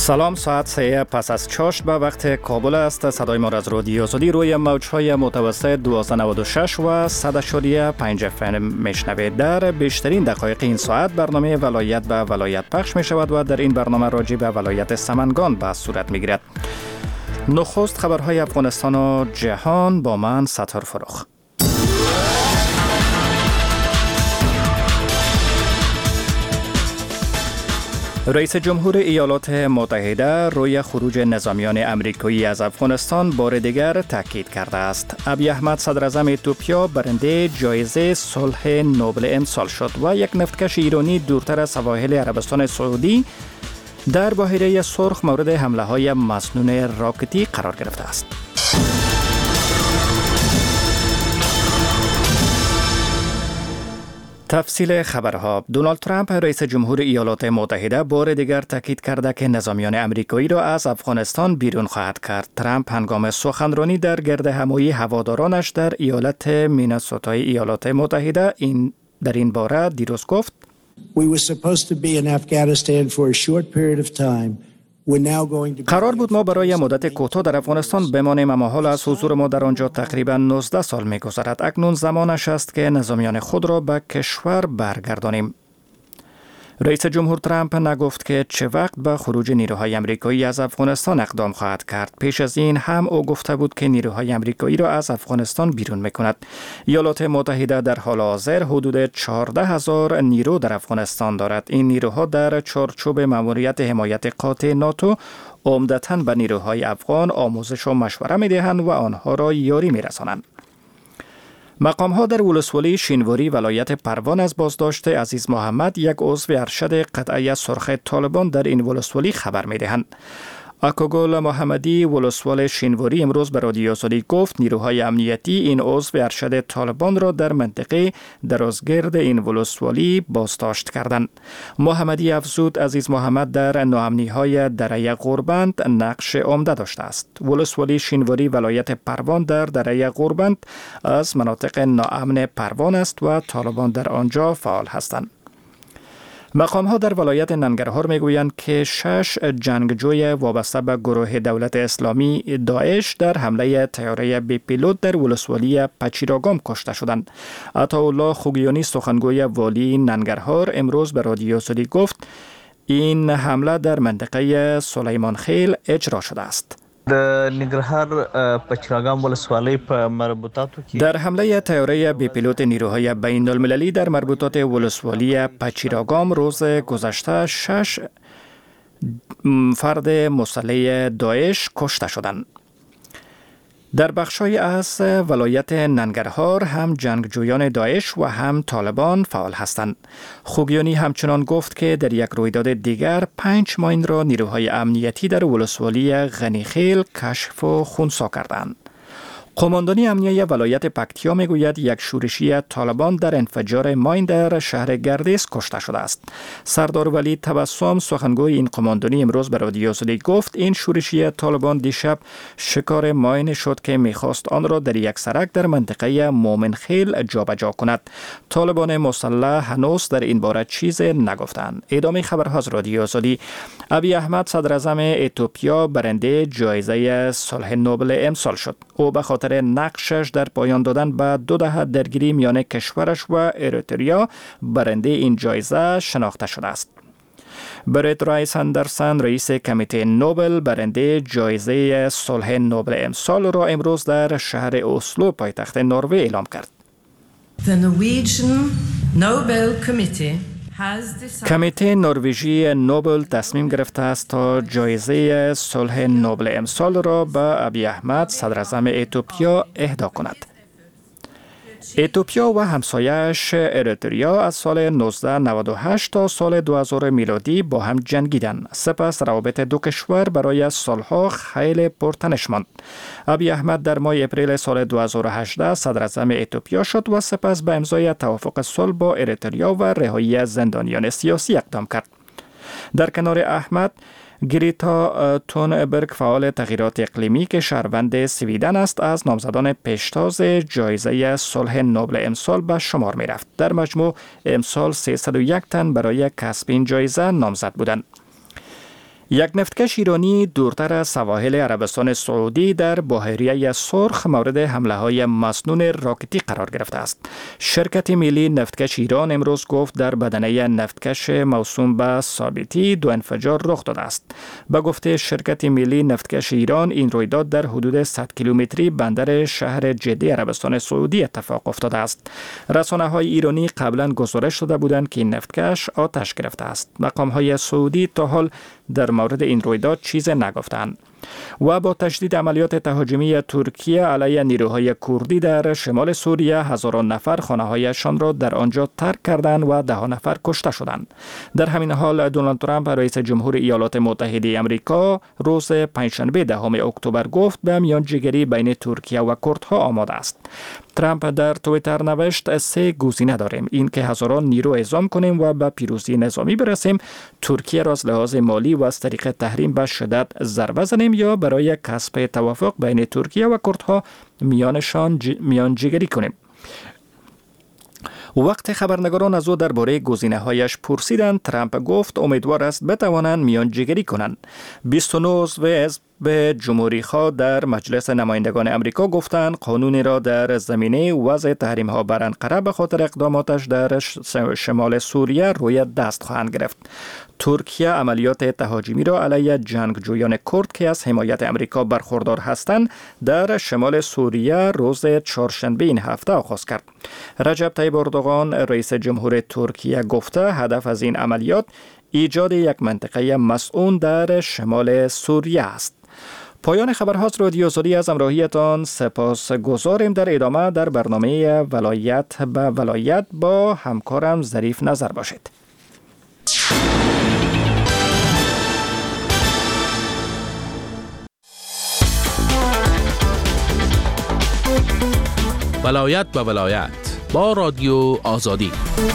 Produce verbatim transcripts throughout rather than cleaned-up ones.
سلام، ساعت سه پس از چاشت به وقت کابل است. صدای ما از رادیو آزادی روی موجهای متوسط دویست و نود و شش و صد و پنج اف ام میشنوید. در بیشترین دقایق این ساعت برنامه ولایت به ولایت پخش می شود و در این برنامه راجع به ولایت سمنگان به صورت می گیرد. نخست خبرهای افغانستان و جهان با من ستار فروخ. رئیس جمهور ایالات متحده روی خروج نظامیان امریکایی از افغانستان بار دیگر تاکید کرده است. ابی احمد صدر اعظم اتوپیا برنده جایزه صلح نوبل امسال شد و یک نفتکش ایرانی دورتر از سواحل عربستان سعودی در بحیره سرخ مورد حمله های مسنون راکتی قرار گرفته است. تفصیل خبرها. دونالد ترامپ رئیس جمهور ایالات متحده بار دیگر تاکید کرده که نظامیان امریکایی را از افغانستان بیرون خواهد کرد. ترامپ هنگام سخنرانی در گردهمایی هوادارانش در ایالت مینسوتای ایالات متحده این در این باره دیروز گفت: We were supposed to be in Afghanistan for a short period of time. قرار بود ما برای مدت کوتاه در افغانستان بمانیم، اما حال از حضور ما در آنجا تقریبا نوزده سال می‌گذرد. اکنون زمانش است که نظامیان خود را به کشور برگردانیم. رئیس جمهور ترامپ نگفت که چه وقت به خروج نیروهای امریکایی از افغانستان اقدام خواهد کرد. پیش از این هم او گفته بود که نیروهای امریکایی را از افغانستان بیرون می‌کند. ایالات متحده در حال حاضر حدود چهارده هزار نیرو در افغانستان دارد. این نیروها در چارچوب مأموریت حمایت قاطع ناتو عمدتاً به نیروهای افغان آموزش و مشوره می‌دهند و آنها را یاری می‌رسانند. مقام ها در ولسوالی شینواری ولایت پروان از بازداشت عزیز محمد، یک عضو ارشد قطعه سرخ طالبان در این ولسوالی خبر می دهند. اکوگل محمدی ولسوال شینواری امروز به رادیو آزادی گفت نیروهای امنیتی این عضو ارشد طالبان را در منطقه درازگرد این ولسوالی بازداشت کردند. محمدی افزود عزیز محمد در ناامنی های دره غوربند نقش عمده داشته است. ولسوالی شینواری ولایت پروان در دره غوربند از مناطق ناامن پروان است و طالبان در آنجا فعال هستند. مقام ها در ولایت ننگرهار می گویند که شش جنگجوی وابسته به گروه دولت اسلامی داعش در حمله طیاره بی پیلوت در ولسوالی پچیراگام کشته شدند. عطاالله خوگیانی سخنگوی والی ننگرهار امروز به رادیو آزادی گفت این حمله در منطقه سلیمان خیل اجرا شده است. د ننګرهار پچراګام ولسوالۍ په مربوطاتو کې در حمله طیاره بی پیلوت نیروهای بین المللی در مربوطات ولسوالی پچراگام روز گذشته شش فرد مسلح داعش کشته شدند. در بخشای از ولایت ننگرهار هم جنگجویان داعش و هم طالبان فعال هستند. خوگیانی همچنان گفت که در یک رویداد دیگر پنج ماین را نیروهای امنیتی در ولسوالی غنیخیل کشف و خونسا کردند. قماندانی امنیه ولایت پکتیا میگوید یک شورشی طالبان در انفجار ماین در شهر گردیس کشته شده است. سردار ولی تبسم سخنگوی این قماندانی امروز به رادیو آزادی گفت این شورشی طالبان دیشب شکار ماین شد که میخواست آن را در یک سرک در منطقه مومنخیل جابجا کند. طالبان مسلح هنوز در این باره چیز نگفتند. ادامه خبرها از رادیو آزادی. ابی احمد صدر اعظم اتوپیا برنده جایزه صلح نوبل امسال شد. او به خاطر نقشش در پایان دادن به دو دهه درگیری میان کشورش و اریتریا برنده این جایزه شناخته شده است. برت رایس اندرسن رئیس کمیته نوبل برنده جایزه صلح نوبل امسال را امروز در شهر اسلو پایتخت نروژ اعلام کرد. The Norwegian Nobel Committee کمیته نروژی نوبل تصمیم گرفته است تا جایزه صلح نوبل امسال را به ابی احمد صدر اعظم اتوپیا اهدا کند. اتوپیا و همسایه‌اش اریتریا از سال نوزده نود و هشت تا سال دو هزار میلادی با هم جنگیدند. سپس روابط دو کشور برای سالها خیلی پرتنش ماند. ابی احمد در ماه اپریل سال دو هزار و هجده صدر اعظم اتوپیا شد و سپس به امضای توافق صلح با اریتریا و رهایی زندانیان سیاسی اقدام کرد. در کنار احمد، گریتا تونبرگ فعال تغییرات اقلیمی که شهروند سویدن است از نامزدان پیشتاز جایزه صلح نوبل امسال به شمار می رفت. در مجموع امسال سیصد و یک تن برای کسب این جایزه نامزد بودند. یک نفتکش ایرانی دورتر از سواحل عربستان سعودی در بحیره سرخ مورد حمله های مسنون راکتی قرار گرفته است. شرکت ملی نفتکش ایران امروز گفت در بدنه نفتکش موسوم به ثابتی دو انفجار رخ داده است. به گفته شرکت ملی نفتکش ایران، این رویداد در حدود صد کیلومتری بندر شهر جده عربستان سعودی اتفاق افتاده است. رسانه‌های ایرانی قبلا گزارش داده بودند که این نفتکش آتش گرفته است. مقام‌های سعودی تا حال در مورد این رویداد چیز نگفتند. و با تشدید عملیات تهاجمی ترکیه علیه نیروهای کردی در شمال سوریه، هزاران نفر خانه‌هایشان را در آنجا ترک کردند و ده نفر کشته شدند. در همین حال دونالد ترامپ رئیس جمهور ایالات متحده آمریکا روز پنجشنبه دهم اکتبر گفت به میانجیگری بین ترکیه و کردها آماده است. ترامپ در توییتر نوشت سه گزینه داریم: این که هزاران نیرو اعزام کنیم و به پیروزی نظامی برسیم، ترکیه را از لحاظ مالی و از طریق تحریم به شدت ضربه زنیم، یا برای کسب توافق بین ترکیه و کردها میانشان ج... میانجیگری کنیم. وقت خبرنگاران از او درباره گزینه‌هایش پرسیدند، ترامپ گفت امیدوار است بتوانند میانجیگری کنند. بیست و نه عضو حزب جمهوری‌خواه در مجلس نمایندگان امریکا گفتند قانونی را در زمینه وضع تحریم‌ها بر انقره به خاطر اقداماتش در شمال سوریه روی دست خواهند گرفت. ترکیه عملیات تهاجمی را علیه جنگجویان کرد که از حمایت امریکا برخوردار هستند در شمال سوریه روز چهارشنبه این هفته آغاز کرد. رجب طیب اردوغان رئیس جمهور ترکیه گفته هدف از این عملیات ایجاد یک منطقه مسئول در شمال سوریه است. پایان خبرهاست. رادیو آزادی از همراهیتان سپاس گذاریم. در ادامه در برنامه ولایت به ولایت با همکارم ظریف نظر باشید. ولایت به ولایت با رادیو آزادی.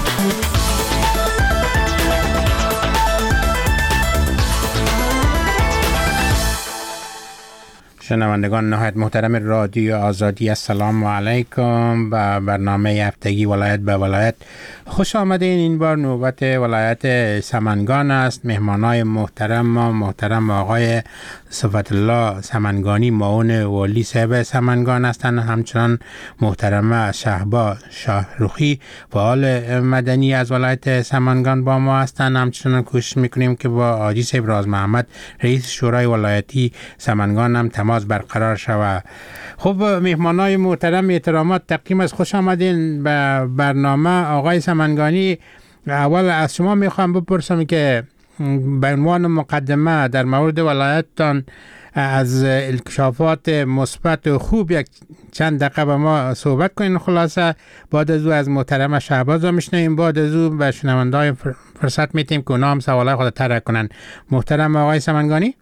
شنوندگان نهایت محترم رادیو آزادی، السلام علیکم. به برنامه هفتگی ولایت به ولایت خوش آمدین. این بار نوبت ولایت سمنگان است. مهمانای محترم ما محترم آقای صفت الله سمنگانی، معاون والی صاحب سمنگان هستند. همچنان محترمه شهبا شاهروخی، فعال مدنی از ولایت سمنگان با ما هستند. همچنان کوشش میکنیم که با حاجی صاحب راز محمد رئیس شورای ولایتی سمنگان هم تماس برقرار شود. خب مهمانای محترم، احترامات، تقدیم از خوش آمدین به برنامه. آقای سمنگانی، اول از شما میخوام بپرسم که به عنوان مقدمه در مورد ولایتتان از انکشافات مثبت و خوب یک چند دقیقه با ما صحبت کنین. خلاصه بعد از او از محترم شهباز رو میشنویم، بعد از او به شنونده‌های فرصت میتیم که اونا هم سوالای خود طرح کنن. محترم آقای سمنگانی.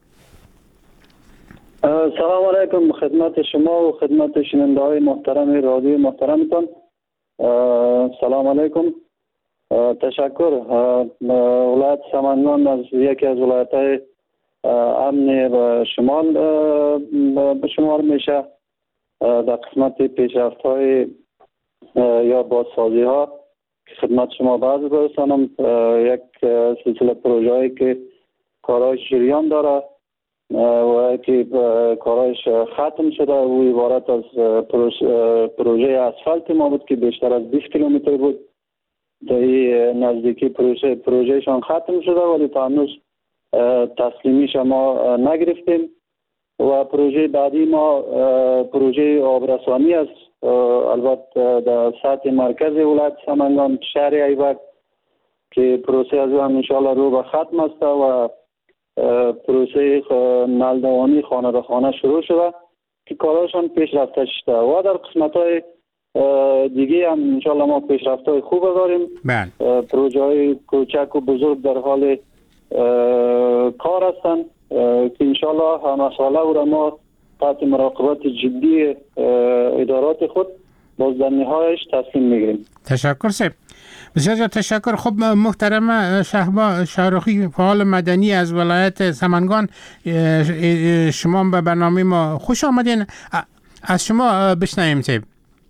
سلام علیکم خدمت شما و خدمت شنونده‌های محترم رادیو محترمتان. سلام علیکم. تشکر. ولایت سمنگان از یکی از ولایت‌های امن و شمال به شمار میشه. در قسمت پیشرفت‌های یا بازسازی‌ها که خدمت شما بعض برسانم، یک سلسله پروژه‌ای که کارایش جریان داره و که کارایش ختم شده و عبارت از پروژه اسفالت ما بود که بیشتر از بیست کیلومتر بود. در نزدیکی پروژه پروژهشان ختم شده ولی تا هنوز تسلیمیش ما نگرفتیم. و پروژه بعدی ما پروژه آبرسانی است، البته در سطح مرکز ولایت سمنگان شهر ایبک که پروسه از هم انشاءالله رو به ختم است و پروسه نلدوانی خانه به خانه شروع شده که کاراشان پیش رفته شده و در قسمت‌های دیگه هم انشاءالله ما پیشرفت‌های خوب داریم. بله. پروژه های کوچک و بزرگ در حال کار هستند که انشاءالله مسئله او را ما تحت مراقبت جدی ادارات خود باز در نهایش تصمیم میگیریم. تشکر سید. بسیار تشکر. خب محترم شهبا شاهروخی، فعال مدنی از ولایت سمنگان، شما به برنامه ما خوش آمدین. از شما بشنویم سید.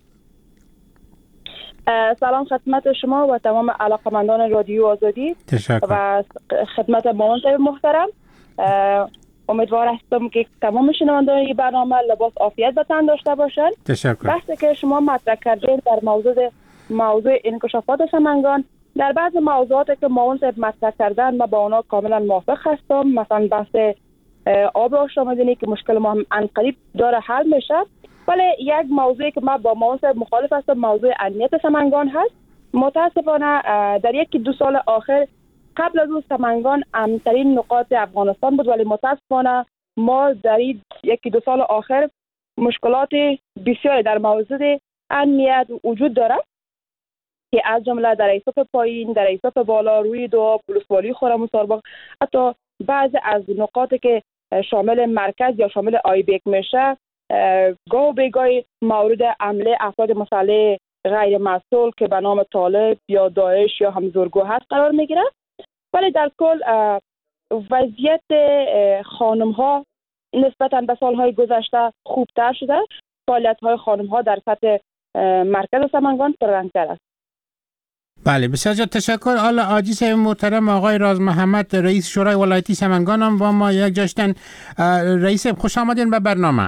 سلام خدمت شما و تمام علاقمندان رادیو آزادی. تشکر. و خدمت مامان صاحب محترم. امیدوار هستم که تمام شنوندگان برنامه لباس عافیت به تن داشته باشند. تشکر. بحثی که شما مطرح کردین در موضوع موضوع انکشافات سمنگان، در بعض موضوعاتی که معاون صاحب مطرح کردن ما با اونا کاملا موافق هستم. مثلا بحث آب آشامیدنی که مشکل ما عنقریب داره حل میشه، ولی یک موضوعی که ما با معاون صاحب مخالف هستم موضوع امنیت سمنگان هست. متاسفانه در یکی دو سال آخر قبل از اون سمنگان امن‌ترین نقاط افغانستان بود، ولی متاسفانه ما در این یکی دو سال آخر مشکلات بسیاری در موضوع امنیت وجود داره که از جمله در ایساف پایین، در ایساف بالا، روی دو، ولسوالی خرم و سارباغ، حتی بعضی از نقاطی که شامل مرکز یا شامل آی بیک میشه گاه به گاه مورد حمله افراد مسلح غیر مسئول که به نام طالب یا داعش یا همزورگو هست قرار میگیره. ولی در کل وضعیت خانم ها نسبتاً به سالهای گذشته خوبتر شده. فعالیت های خانم ها در سطح مرکز سمنگان پررنگتر است. بله بسیار زیاد تشکر. حالا حاجی صاحب محترم آقای راز محمد رئیس شورای ولایتی سمنگان هم با ما یک جاشتن. رئیس صاحب خوش آمدین به برنامه.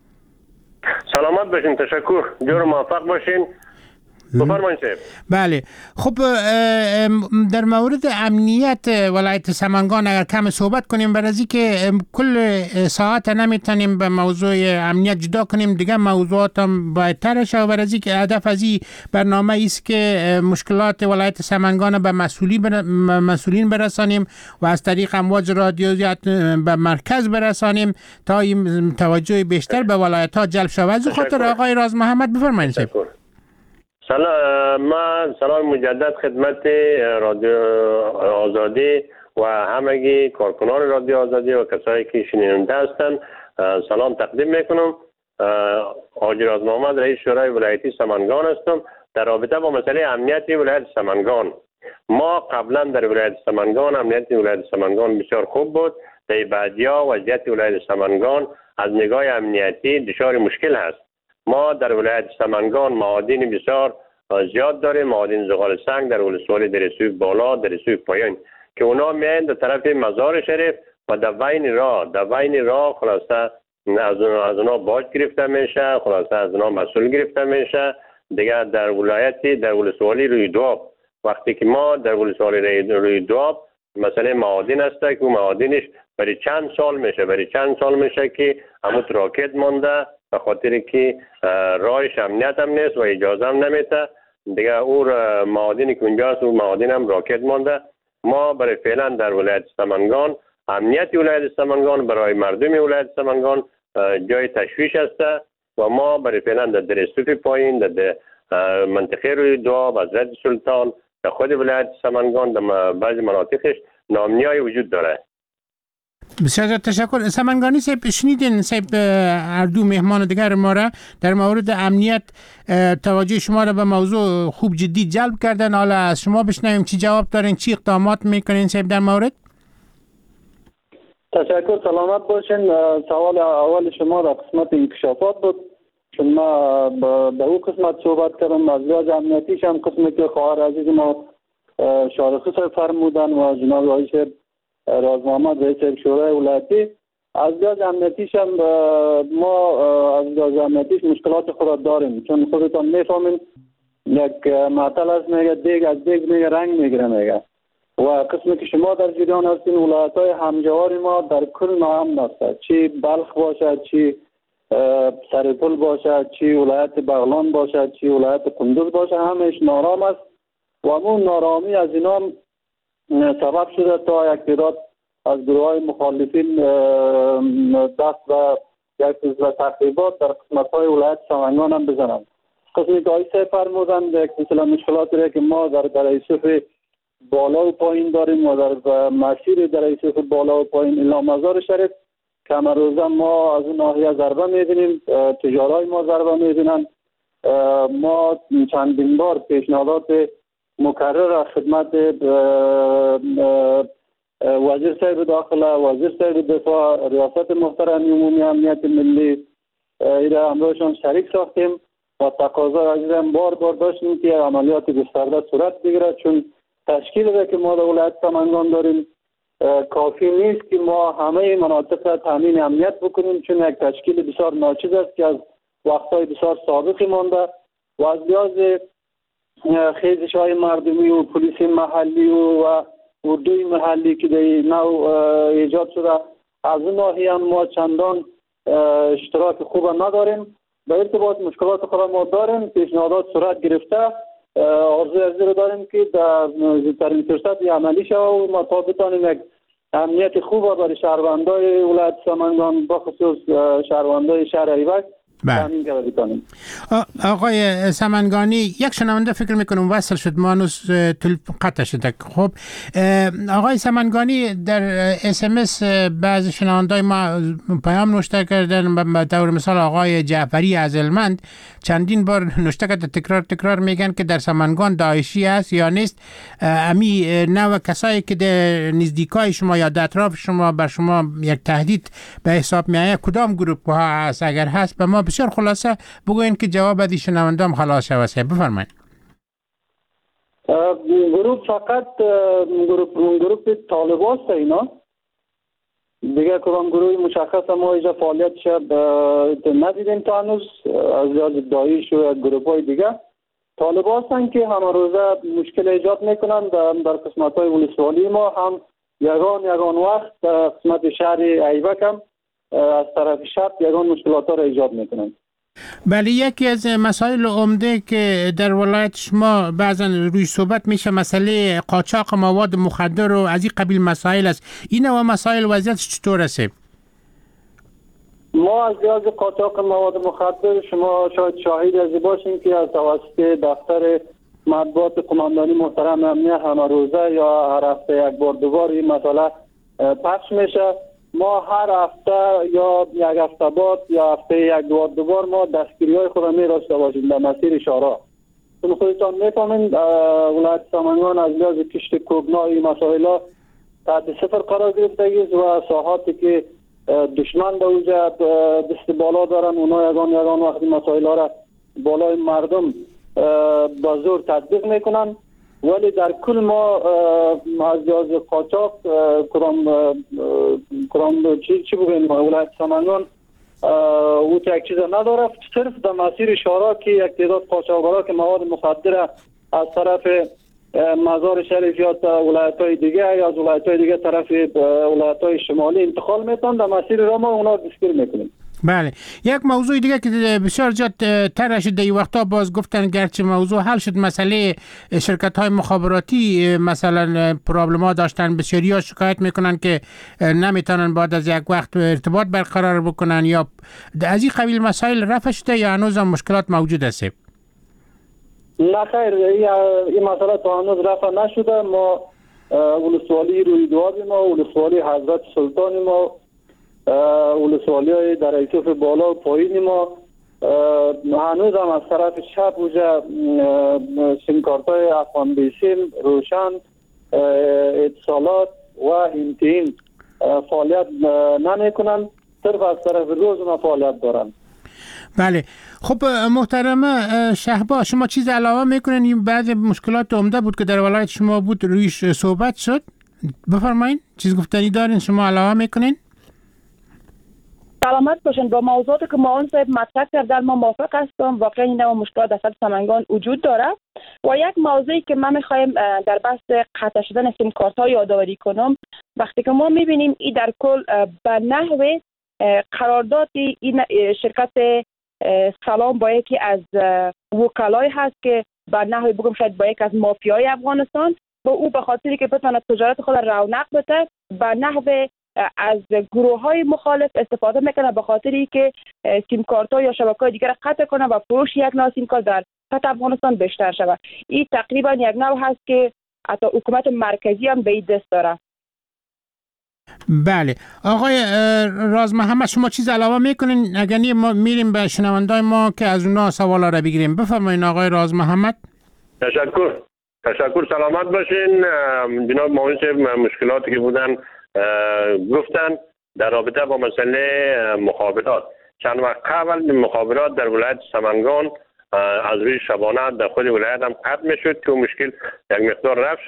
سلامت باشین، تشکر، جور موفق باشین. بفرمایید. بله خب در مورد امنیت ولایت سمنگان اگر کم صحبت کنیم، برای که کل ساعت نمیتونیم به موضوع امنیت جدا کنیم، دیگه موضوعات هم باید ترش و برای که هدف از این برنامه است که مشکلات ولایت سمنگان به مسئولین بر... مسئولین برسانیم و از طریق امواج رادیویی به مرکز برسانیم تا این توجه بیشتر به ولایت ها جلب شود. از خاطر آقای راز محمد بفرمایید. سلام، من سلام مجدد خدمت رادیو آزادی و همگی کارکنان رادیو آزادی و کسایی که شنونده هستند سلام تقدیم میکنم. حاجی راز محمد رئیس شورای ولایتی سمنگان هستم. در رابطه با مسئله امنیت ولایت سمنگان، ما قبلا در ولایت سمنگان امنیت ولایت سمنگان بسیار خوب بود. در بعدیا وضعیت ولایت سمنگان از نگاه امنیتی دچار مشکل هست. ما در ولایت سمنگان معادن بسیار زیاد داریم، معادن زغال سنگ در ولسوالی درسوی بالا، درسوی پایین که اونا میایند در طرف مزار شریف و در بین راه در بین راه خلاصه از از اونا باج گرفته میشه، خلاصه از اونا مسئول گرفته میشه. دیگه در ولایتی در ولسوالی روی دواب، وقتی که ما در ولسوالی روی دواب مثلا معادن است که اون معادنش برای چند سال میشه برای چند سال میشه که همون راکت مانده به خاطر که راهش امنیت هم نیست و اجازه هم نمیده. دیگه اون معادنی که اونجاست اون معادن هم راکت مانده. ما برای فعلا در ولایت سمنگان امنیت ولایت سمنگان برای مردم ولایت سمنگان جای تشویش است و ما برای فعلا در درستوفی پایین، در منطقه روی دواب، حضرت سلطان، در خود ولایت سمنگان در بعضی مناطقش ناامنی‌های وجود داره. بسیار تشکر. سمنگانی صاحب شنیدین صاحب هر دو مهمان دیگر ما را در مورد امنیت توجه شما را به موضوع خوب جدی جلب کردن. حالا از شما بشنویم چی جواب دارین، چی اقدامات میکنین صاحب در مورد؟ تشکر، سلامت باشین. سوال اول شما در قسمت انکشافات بود، چون ما به اون قسمت صحبت کردم. از لحاظ امنیتیش هم قسمی که خواهر عزیز ما شارخی صاحب فرمودن و جناب آقای راز محمد رئیس شورای ولایتی، از لحاظ امنیتیش هم ما از لحاظ امنیتیش مشکلات خود داریم، چون خودتان میفهمین یک معطل است میگه دیگ از دیگ میگه رنگ میگیره میگه و قسمی که شما در جریان هستین ولایت های همجوار ما در کل ناامن است، چی بلخ باشد، چی سرپل باشد، چی ولایت بغلان باشد، چی ولایت قندوز باشد، همش نارام است و همون نارامی از اینا سبب شده تا یک تعداد از گروه های مخالفین دست و یک سلسله تخریبات در قسمت های ولایت سمنگان هم بزنند. قسمی که آیسته فرمودند یک سلسله مشکلات را که ما در در ایسوف بالا و پایین داریم و در مسیر در ایسوف بالا و پایین الا مزار شریف که همه روزه ما از اون ناحیه ضربه میبینیم، تجارای ما ضربه میبینند. ما چندین بار پیشنهادات مکرر خدمت وزیر صاحب داخله، وزیر صاحب دفاع، ریاست محترم عمومی امنیت ملی ایره امروزشان شریک ساختیم و تقاضا عزیزم بار بار داشتیم که عملیات گسترده صورت بگیرد، چون تشکیل را که ما در ولایت سمنگان داریم کافی نیست که ما همه مناطق را تامین امنیت بکنیم، چون یک تشکیل بسیار ناچیز است که از وقتهای بسیار سابقی مانده و از لحاظ خیزش های مردمی و پلیس محلی و اردوی محلی که در نوع ایجاد شده، از اون ناحیه هم ما چندان اشتراک خوب نداریم. به ارتباط مشکلات خود ما داریم، پیشنهادات صورت گرفته، آرزوی از رو داریم که در زودترین فرصت عملی شود و ما تا بتانیم یک امنیت خوب برای شهروندای ولایت سمنگان بخصوص شهروندای شهر ایوک تامین کرده بتانیم. آقای سمنگانی، یک شنونده فکر میکنم وصل شد، ما هنوز قطع شده. خب آقای سمنگانی، در اس ام اس بعض شنوندای ما پیام نوشته کردن، به طور مثال آقای جعفری از هلمند چندین بار نوشته کرده، تکرار تکرار میگن که در سمنگان داعشی است یا نیست. امی نوع کسایی که در نزدیکای شما یا در اطراف شما بر شما یک تهدید به حساب میآید، کدام گروه ها هست؟ اگر هست به ما بسیار خلاصه بگوین که جواب از شنوندام خلاص شود. بفرمایید. گروه فقط گروه گروه طالباست اینا، دیگه کدام گروه مشخص ما اینجا فعالیت شد ندیدیم تا هنوز. از لحاظ داعش و گروه های دیگه طالب هستن که همه روزه مشکل ایجاد میکنن. در, در قسمت های ولسوالی ما هم یگان یگان وقت در قسمت شهر ایوک هم از طرف شب یگان مشکلات ها را ایجاد میکنن. بله، یکی از مسائل عمده که در ولایت شما بعضا روی صحبت میشه مسئله قاچاق مواد مخدر و از این قبیل مسائل است. این و مسائل وضعیتش چطور است؟ ما از لحاظ قاچاق مواد مخدر شما شاید شاهد از باشیم که از توسط دفتر مطبوعات قماندانی محترم امنیت همه روزه یا هر هفته یک بار دو بار این مسئله پخش میشه. ما هر هفته یا یک هفته بعد یا هفته یک دو دو بار ما دستگیری های خود می داشته باشیم در مسیر شارع. چون خودتان میفهمین ولایت سمنگان از لحاظ کشت کوبنای مسائل تحت صفر قرار گرفته است و ساحاتی که دشمن در اونجا دست بالا دارن اونا یگان یگان وقتی مسائل را بالای مردم با زور تطبیق میکنن. ولی در کل ما از لحاظ قاچاق کرام کرام چی چی بگیم ولایت سمنگان او یک چیز نداره، صرف در مسیر شارع که یک تعداد قاچاقبرا که مواد مخدر از طرف مزار شریف یا ولایت‌های دیگه یا از ولایت‌های دیگه طرف ولایت‌های شمالی انتقال میتونن، در مسیر را ما اونا دستگیر میکنیم. بله، یک موضوع دیگه که بسیار جد طرح شد این وقتا باز گفتن گرچه موضوع حل شد، مسئله شرکت‌های مخابراتی مثلا پرابلم‌ها داشتن، بسیاری‌ها شکایت میکنن که نمیتونن بعد از یک وقت ارتباط برقرار بکنن یا از این قبیل مسائل رفع شده یا هنوز هم مشکلات موجود است؟ نه خیر، این مسئله تا هنوز رفع نشده. ما ولسوالی روی دوابی ما، ولسوالی حضرت سلطان ما، ولسوالی های در ایتوف بالا و پایین ما هنوز هم از طرف شب اوجا سیمکارت های افغان بیسیم، روشن، اتصالات و اینتین فعالیت نمی کنن، صرف از طرف روز ما فعالیت دارن. بله، خب محترمه شهبا، شما چیز علاوه میکنین؟ این بعد مشکلات عمده بود که در ولایت شما بود رویش صحبت شد، بفرمایین چیز گفتنی دارین شما علاوه میکنین؟ سلامت باشین. با موضوعاتی که معاون صاحب مطرح کردن ما موافق هستم. واقعا این نوع مشکلات در سمنگان وجود داره و یک موضوعی که من میخوایم در بحث قطع شدن سیم کارت ها یادآوری کنم، وقتی که ما میبینیم این در کل به نحو قرارداد این شرکت سلام با یکی از وکلای هست که به نحوی بگم شاید با یک از مافیای افغانستان و او به خاطری که بتونه تجارت خود رونق بده به نحو از گروه های مخالف استفاده میکنه به خاطری که سیم کارت ها یا شبکه های دیگر قطع کنه و فروش یک نوع سیم کارت در سطح افغانستان بیشتر شود. این تقریبا یک نوع هست که حتی حکومت مرکزی هم به این دست داره. بله، آقای راز محمد شما چیز علاوه میکنین؟ اگر nie ما میریم به شنوندای ما که از اونا سوالا را بگیریم. بفرمایید آقای راز محمد. تشکر تشکر سلامت باشین. جناب معاون صاحب مشکلاتی که بودن گفتن در رابطه با مسئله مخابرات. چند وقت قبل مخابرات در ولایت سمنگان از روی شبانه در خود ولایت هم قطع میشد که مشکل یک مقدار رفع شده.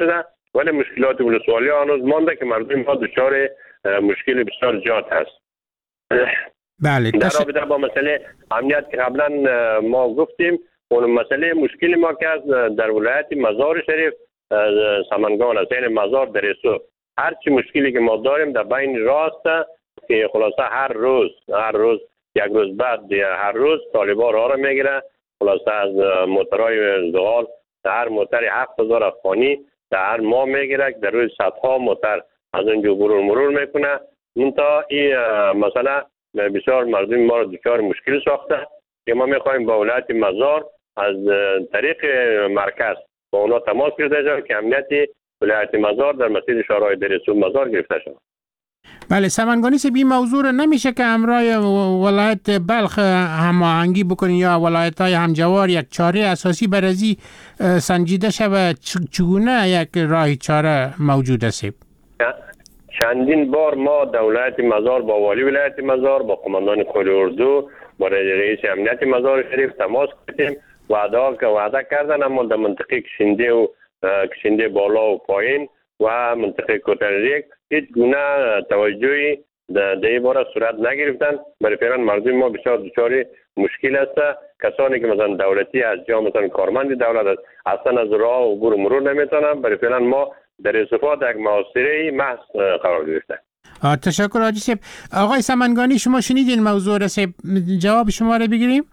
ولی مشکلات ولسوالی هنوز مانده که مردم ما دچار مشکل بسیار زیاد هست. بله در رابطه با مسئله امنیت که قبلا ما گفتیم، اون مسئله مشکل ما که از در ولایت مزار شریف سمنگان است، یعنی مزار درسو، هر چی مشکلی که ما داریم در بین راست که خلاصه هر روز هر روز یک روز بعد هر روز طالبان راه را میگیره. خلاصه از موترهای زغال در هر موتر هفت هزار افغانی در هر ماه میگیره، در روز صدها موتر از اونجا مرور مرور میکنه. منتها این مثلا بسیار مردم ما را دچار مشکل ساخته که ما میخوایم با ولایت مزار از طریق مرکز با اونا تماس گرفته شود که امنیت ولایت مزار در مسیر شورای درسو مزار گرفته شود. بله سمنگانی سه بی موضوع نمیشه که همراه ولایت بلخ هماهنگی بکنین یا ولایت های همجوار یک چاره اساسی برازی سنجیده شود؟ چگونه یک راه چاره موجود است؟ چندین بار ما دولت مزار با والی ولایت مزار با قماندان کل اردو با رئیس امنیت مزار شریف تماس کردیم، وعده که وعده کردن، اما در منطقه کشنده و کشنده بالا و پایین و منطقه کوترریک هیچ گونه توجهی در این باره صورت نگرفتن. برای فعلا مردم ما بسیار دچار مشکل است. کسانی که مثلا دولتی از جا مثلا کارمند دولت اصلا از راه عبور مرور نمیتونن. برای فعلا ما در استفاده یک محاصره محض قرار گرفته. تشکر حاجی صاحب. آقای سمنگانی شما شنیدین موضوع رسه، جواب شما رو بگیریم؟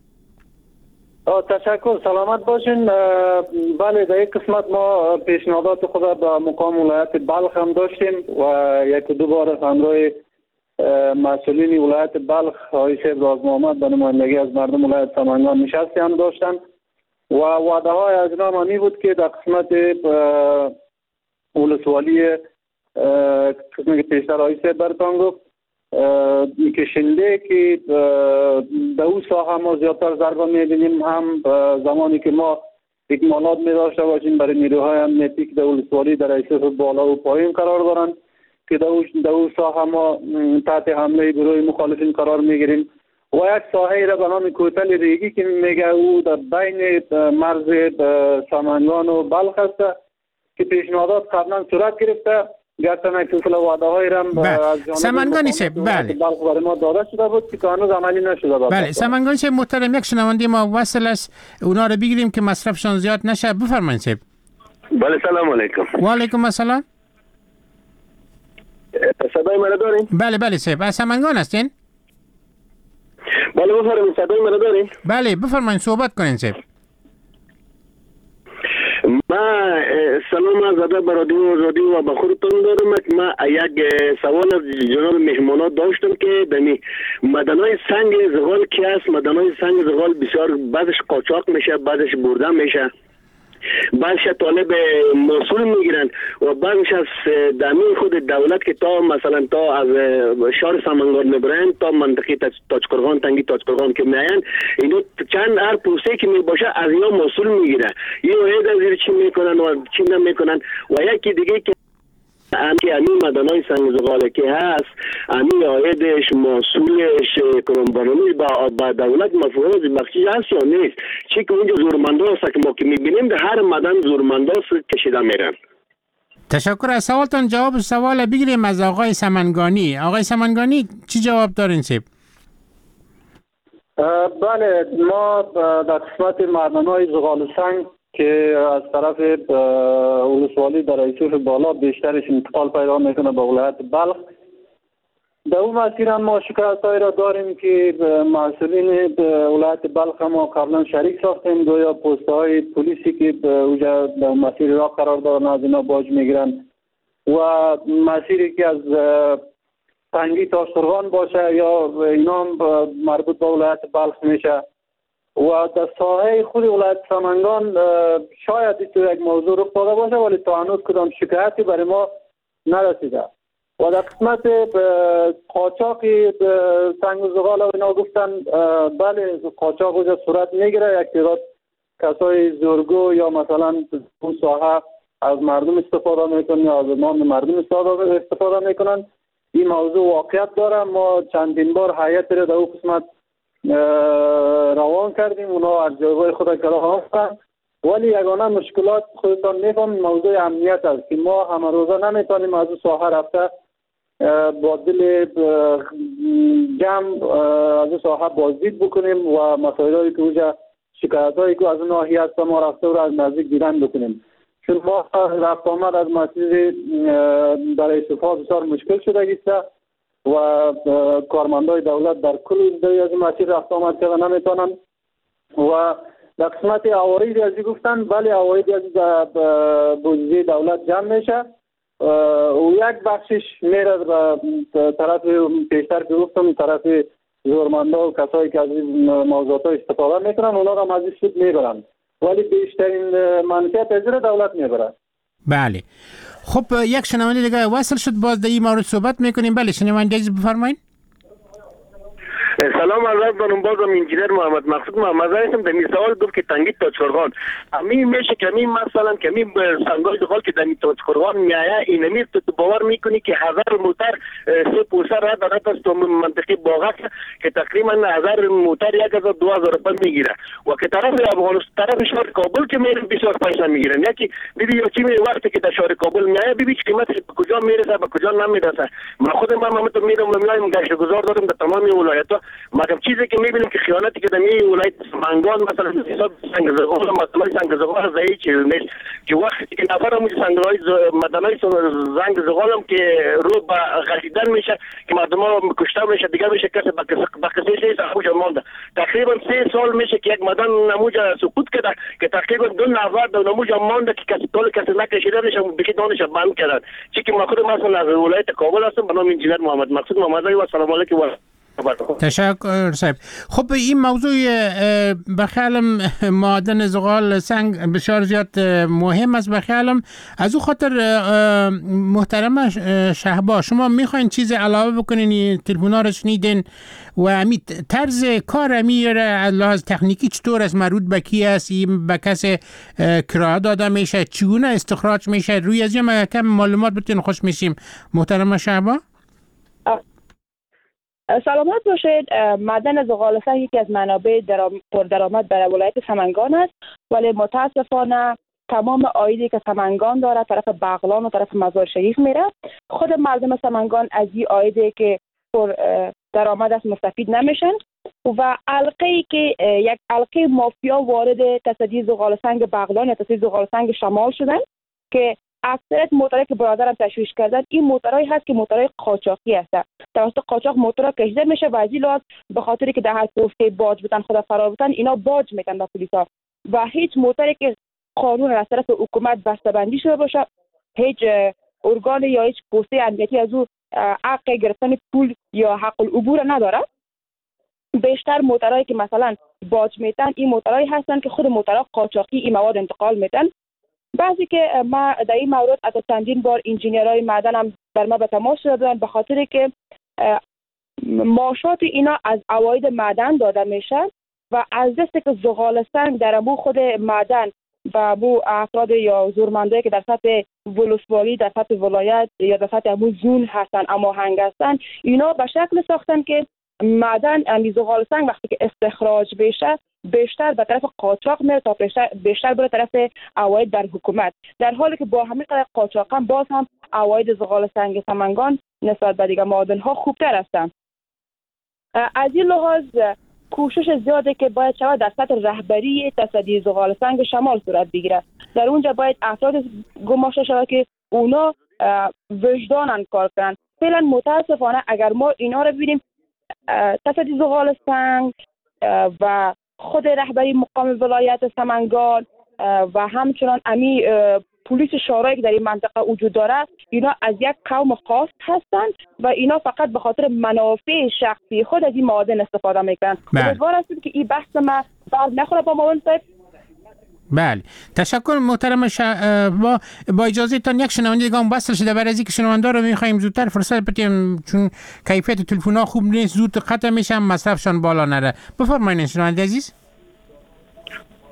تشکر، سلامت باشین. بله در یک قسمت ما پیشنهادات خود به مقام ولایت بلخ هم داشتیم و یک دو بار از همراه مسئولین ولایت بلخ آقای شیخ راز محمد به نمایندگی از مردم ولایت سمنگان نشستی هم داشتن و وعده های از اینا می بود که در قسمت ولسوالی قسمی که پیشتر آقای شیخ برتان گفت کشنده که در اون ساحه ما زیادتر ضربه می‌بینیم، هم زمانی که ما اکمالات می داشته باشیم برای نیروهای امنیتی که در ولسوالی در ایسف بالا و پایین قرار دارند که در اون ساحه ما تحت حمله گروه مخالفین قرار میگیریم و یک ساحه را به نام کوتل ریگی که میگه او در بین مرز سمنگان و بلخ است که پیشنهادات قبلا صورت گرفته گرچه نکسل وعده های رم از جانب سمنگانی سه بله بلخ برای ما داده شده بود که هنوز عملی نشده بود. بله سمنگانی سه محترم، یک شنونده ما وصل است، اونا رو بگیریم که مصرفشان زیاد نشه. بفرمایید سه. بله سلام علیکم. و علیکم السلام. صدای منو دارین؟ بله بله سه. از سمنگان هستین؟ بله بفرمایید. صدای منو دارین؟ بله بفرمایید صحبت کنین سه. ما سلام از ادب رادیو رادیو و بخورتون دارم که ما یک سوال از جناب مهمانات داشتم که دمی مدنای سنگ زغال کی است؟ مدنای سنگ زغال بسیار بعضش قاچاق میشه، بعضش برده میشه، بعضش طالب موصول میگیرن و بعضش از دمی خود دولت که تا مثلا تا از شهر سمنگان میبرن تا منطقه تاجقرغان تنگی تاجقرغان که میاین، اینو چند هر پروسه که میباشه از اینا موصول میگیره، اینو هید از زیر چی میکنن و چی نمیکنن. و یکی دیگه که امی امی مدنای سنگ زغاله که هست، امی آیدش موصولش کرمبرانی با, با دولت مفهوم بخشی هست یا نیست؟ چی که اونجا زورمنده هست که ما که میبینیم در هر مدن زورمنده هست کشیده میرن. تشکر. از سوالتان جواب سوال بگیریم از آقای سمنگانی. آقای سمنگانی چی جواب دارین سیب؟ بله ما در قسمت مدنای زغال سنگ که از طرف ولسوالی در ایسوف بالا بیشترش انتقال پیدا میکنه به ولایت بلخ، در اون مسیر هم ما شکایت های را داریم که مسئولین ولایت بلخ ما قبلا شریک ساختیم، گویا پست های پلیسی که اونجا در مسیر را قرار دارن از اینا باج میگیرن و مسیری که از تنگی تاجقرغان باشه یا اینا مربوط به ولایت بلخ میشه و در ساحه خود ولایت سمنگان شاید این یک موضوع رخ داده باشه ولی تا هنوز کدام شکایتی برای ما نرسیده. و در قسمت قاچاق سنگ و زغال و اینا گفتن بله قاچاق اونجا صورت میگیره، یک تعداد کسای زورگو یا مثلا اون ساحه از مردم استفاده میکنن یا از نام مردم استفاده میکنن. این موضوع واقعیت داره. ما چندین بار هیئت را در اون قسمت روان کردیم، اونا از جایگاه خود کلاه هستن ولی یگانه مشکلات خودتان میفهمید موضوع امنیت است که ما همه روزه نمیتونیم از اون ساحه رفته با دل جمع از اون ساحه بازدید بکنیم و مسائلی که اونجا شکایت هایی که از اون ناحیه است ما رفته و از نزدیک دیدن بکنیم. چون ما رفت آمد از مسیر برای صفحه بسیار مشکل شده است و کارمندای دولت در کل از مسیر رفت آمد که نمیتونن و در قسمت عوارضی از گفتن بله عوارضی از بودجه دولت جمع میشه و یک بخشش میره به طرف پیشتر که گفتم طرف زورمندا و کسایی که از این موضوعات استفاده میکنن اونا هم از این سود میبرن ولی بیشترین منفعت از دولت میبره. بله خب یک شنونده دیگه وصل شد باز در این مورد صحبت میکنیم. بله شنونده عزیز بفرمایید. سلام علیکم بانم بازم انجینیر محمد مقصود محمد هستم. در سوال گفت که تنگی تاچخورغان همین میشه که همین مثلا که همین سنگای دخال که در تاچخورغان میایه این امیر تو باور میکنی که هزار موتر سه پوسه را دارد از تو منطقه باغک که تقریبا هزار موتر یک هزار دو هزار روپیه میگیره و که طرف افغانستان طرف شهر کابل که میره بسیار پیسه میگیرن. یکی ببین یا چی می وقتی که در شهر کابل میایه ببین قیمتش به کجا میرسه به کجا نمیرسه. من خودم من تو میرم میایم گشت گذار دارم در تمام ولایت‌ها مگر چیزی که میبینیم که خیانتی که در می ولایت سمنگان مثلا حساب سنگ زغال مثلا سنگ زغال زایی چیز نیست که وقتی که نفر همون سنگ‌های مدنای زنگ زغال هم که رو به غشیدن میشه که مردم ها کشته میشه دیگه میشه کسی به کسی سه سال مونده. تقریبا سه سال میشه که یک مدن نموجه سقوط کرده که تقریبا دو نفر در نموجه مونده که کسی طول کسی نکشیده میشه بخی دانش بند کردن. چی که ما خود مثلا از ولایت کابل هستم به نام انجینیر محمد مقصود محمد و سلام علیکم و تشکر صاحب. خب این موضوع بخیالم معدن زغال سنگ بسیار زیاد مهم است. بخیالم از او خاطر محترم شهبا شما میخواین چیز علاوه بکنین تلفن‌ها رو شنیدین و امی طرز کار امی از لحاظ تکنیکی چطور است مربوط به کی است این به کسی کرایه داده میشه چگونه استخراج میشه روی از این کم معلومات بتونین خوش میشیم محترم شهبا. سلامت باشید. معدن زغال سنگ یکی از منابع پردرآمد برای ولایت سمنگان است ولی متاسفانه تمام عایدی که سمنگان داره طرف بغلان و طرف مزار شریف میره. خود مردم سمنگان از این عایدی که پر درآمد است مستفید نمیشن و حلقه‌ای که یک حلقه مافیا وارد تصدی زغال سنگ بغلان یا تصدی زغال سنگ شمال شدن که اکثریت موتورایی که برادرم تشویش کردن این موتورایی هست که موتورای قاچاقی هستن. توسط قاچاق موتورا کشیده میشه و از این لحاظ به خاطری که در هر پسته باج بودن خدا فرار بودن اینا باج میتن به پلیسا و هیچ موتوری که قانون از طرف حکومت بسته‌بندی شده باشه هیچ ارگان یا هیچ پسته امنیتی از او حق گرفتن پول یا حق العبور نداره. بیشتر موتورایی که مثلا باج میتن این موتورایی هستن که خود موتورا قاچاقی این مواد انتقال میتن. بعضی که ما در این مورد از چندین بار انجینیرهای معدن هم در ما به تماس شدن به خاطر که معاشات اینا از عواید معدن داده میشه و از دستی که زغال سنگ در امو خود معدن و امو افراد یا زورمندایی که در سطح ولسوالی در سطح ولایت یا در سطح امو زون هستن اما هنگ هستن اینا به شکل ساختن که معدن امی زغال سنگ وقتی که استخراج بشه بیشتر به طرف قاچاق میره تا بیشتر بیشتر بره طرف عواید در حکومت، در حالی که با همین قدر قاچاق هم باز هم عواید زغال سنگ سمنگان نسبت به دیگر معادن ها خوبتر هستند. از این لحاظ کوشش زیاده که باید شود در سطح رهبری تصدی زغال سنگ شمال صورت بگیره. در اونجا باید افراد گماشته شود که اونا وجدانن کار کنن. فعلا متاسفانه اگر ما اینا رو ببینیم تصدی زغال سنگ و خود رهبری مقام ولایت سمنگان و همچنان امی پلیس شورایی که در این منطقه وجود داره اینا از یک قوم خاص هستند و اینا فقط به خاطر منافع شخصی خود از این معادن استفاده میکنن. امیدوار هستیم که این بحث ما بعد نخوره با معاون صاحب. بله تشکر محترم ش... با با اجازه تان یک شنونده دیگه هم وصل شده. برای از اینکه شنونده رو می‌خوایم زودتر فرصت بدیم چون کیفیت تلفن‌ها خوب نیست زود قطع میشن مصرفشان بالا نره. بفرمایید شنونده عزیز.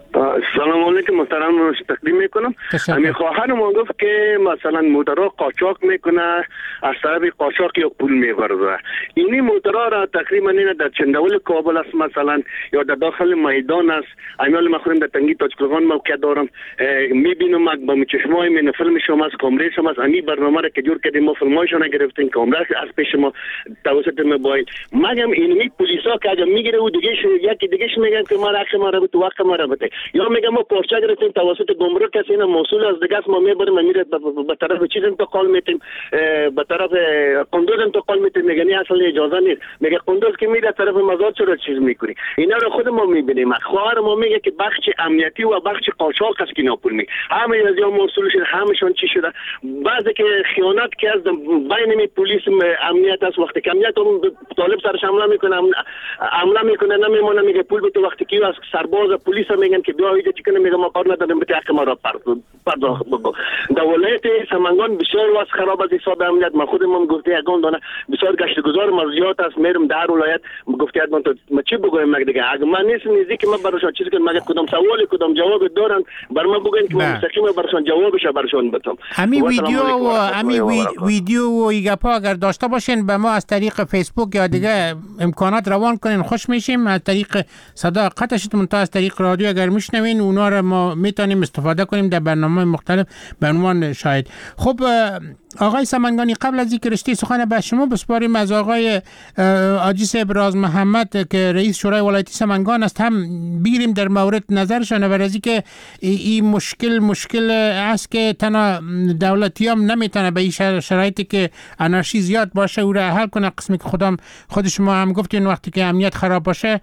سلام علیکم محترم تقدیم میکنم. همین خواهر ما گفت که مثلا موترها قاچاق میکنه، از طرف قاچاق یا پول میبرزه. اینی موترها را تقریبا اینه در چندول کابل است مثلا یا در داخل میدان است. امیال ما خودم در تنگی تاجقرغان موقعیت دارم، میبینم با چشمای من فیلم شما از کامره شما از امی برنامه را که جور کردیم ما فیلمایشون گرفتیم کامره از پیش ما توسط موبایل. مگم اینمی پلیسا که اگه میگیره و دیگه یکی دیگه میگن که ما رخ ما را تو وقت ما را بده، یا میگم ما پارچه گرفتیم توسط گمرک کسی اینا موصول از دیگه ما میبریم میره به طرف چیز انتقال میتیم، به طرف قندوز انتقال میتیم. میگه نه اصلا اجازه نیست. میگه قندوز که میره طرف مزاد چرا چیز میکنی؟ اینا رو خود ما میبینیم. خواهر ما میگه که بخش امنیتی و بخش قاچاق است که اینا پول می همه از یا موصول شده، همشون چی شده. بعضی که خیانت که از بین پلیس امنیت است، وقتی که امنیت اون طالب سرش حمله میکنه حمله میکنه نمیمونه، میگه پول بده. وقتی که از سرباز پلیس میگن که بیا اینجا چیکنه، میگه ما کار نداریم بده حق ما را پرداخت بکن. در ولایت سمنگان بسیار وضع خراب از حساب امنیت. ما خودمون گفته یگان دانه بسیار گشتگزار مرزیات است، میرم در ولایت گفته یگان تو ما چی بگویم مگه دیگه اگه من نیست نزدیک ما براشون چیزی که مگه کدام سوالی کدام جواب دارن بر ما بگن که ما مستقیم براشون جوابش براشون بدم. همین ویدیو و همین ویدیو و ایگپا اگر داشته باشین به ما از طریق فیسبوک یا دیگه امکانات روان کنین خوش میشیم. از طریق صدا قطعشتون تا از طریق رادیو اگر میشنوین اونا رو ما میتونیم استفاده کنیم در برنامه مختلف به عنوان شاهد. خب آقای سمنگانی، قبل از اینکه رشته سخن به شما بسپاریم، از آقای حاجی صاحب راز محمد که رئیس شورای ولایتی سمنگان است هم بگیریم در مورد نظرشان و از اینکه این مشکل مشکل است که تنها دولتی هم نمیتونه به این شرایطی که انارشی زیاد باشه او را حل کنه. قسمی که خودم خود شما هم گفتین وقتی که امنیت خراب باشه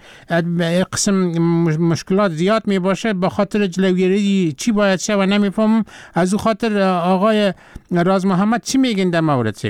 قسم مشکلات زیاد می باشه. به خاطر جلوگیری چی باید شه و نمیفهمم. از او خاطر آقای راز محمد چی میگین در مورد سیب؟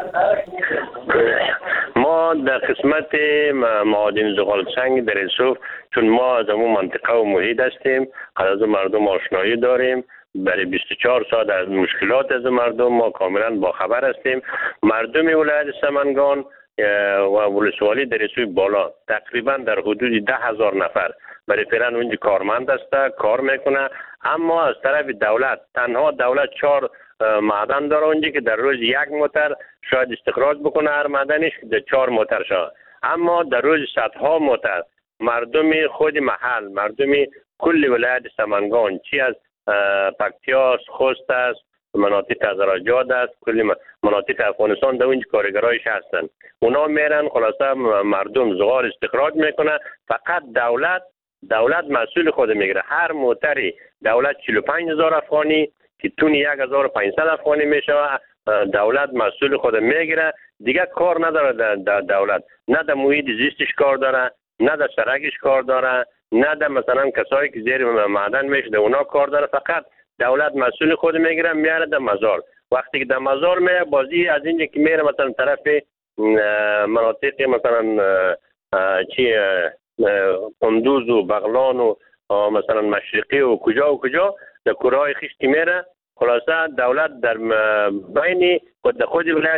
ما در قسمت معادن زغال سنگ در یوسف چون ما از اون منطقه و محیط هستیم، از مردم آشنایی داریم، برای بیست و چهار ساعت از مشکلات از مردم ما کاملا با خبر هستیم. مردم ولایت سمنگان و ولسوالی در یوسف بالا تقریبا در حدود ده هزار نفر برای فعلا اونجا کارمند است، کار میکنه. اما از طرف دولت تنها دولت چهار معدن داره اونجا که در روز یک موتر شاید استخراج بکنه هر معدنش در چهار موتر شد. اما در روز صدها موتر مردم خود محل، مردم کل ولایت سمنگان، چی از پکتیاس، خوست است، مناطق ازراجاد است، کل مناطق افغانستان در اونجا کارگرایش هستند. اونا میرن خلاصه مردم زغال استخراج میکنه. فقط دولت دولت مسئول خود میگیره. هر موتری دولت چهل و پنج هزار افغانی که تون یک هزار و پانصد افغانی میشه، دولت مسئول خود میگیره. دیگه کار نداره در دولت، نه در محیط زیستش کار داره، نه در سرکش کار داره، نه در مثلا کسایی که زیر معدن میشه در اونا کار داره. فقط دولت مسئول خود میگیره میاره در مزار. وقتی که در مزار میره بازی از اینجا که میره مثلا طرف مناطق مثلا چی قندوز و بغلان و مثلا مشرقی و کجا و کجا در کره خیش که میره، خلاصه دولت در بین خود خود ولایت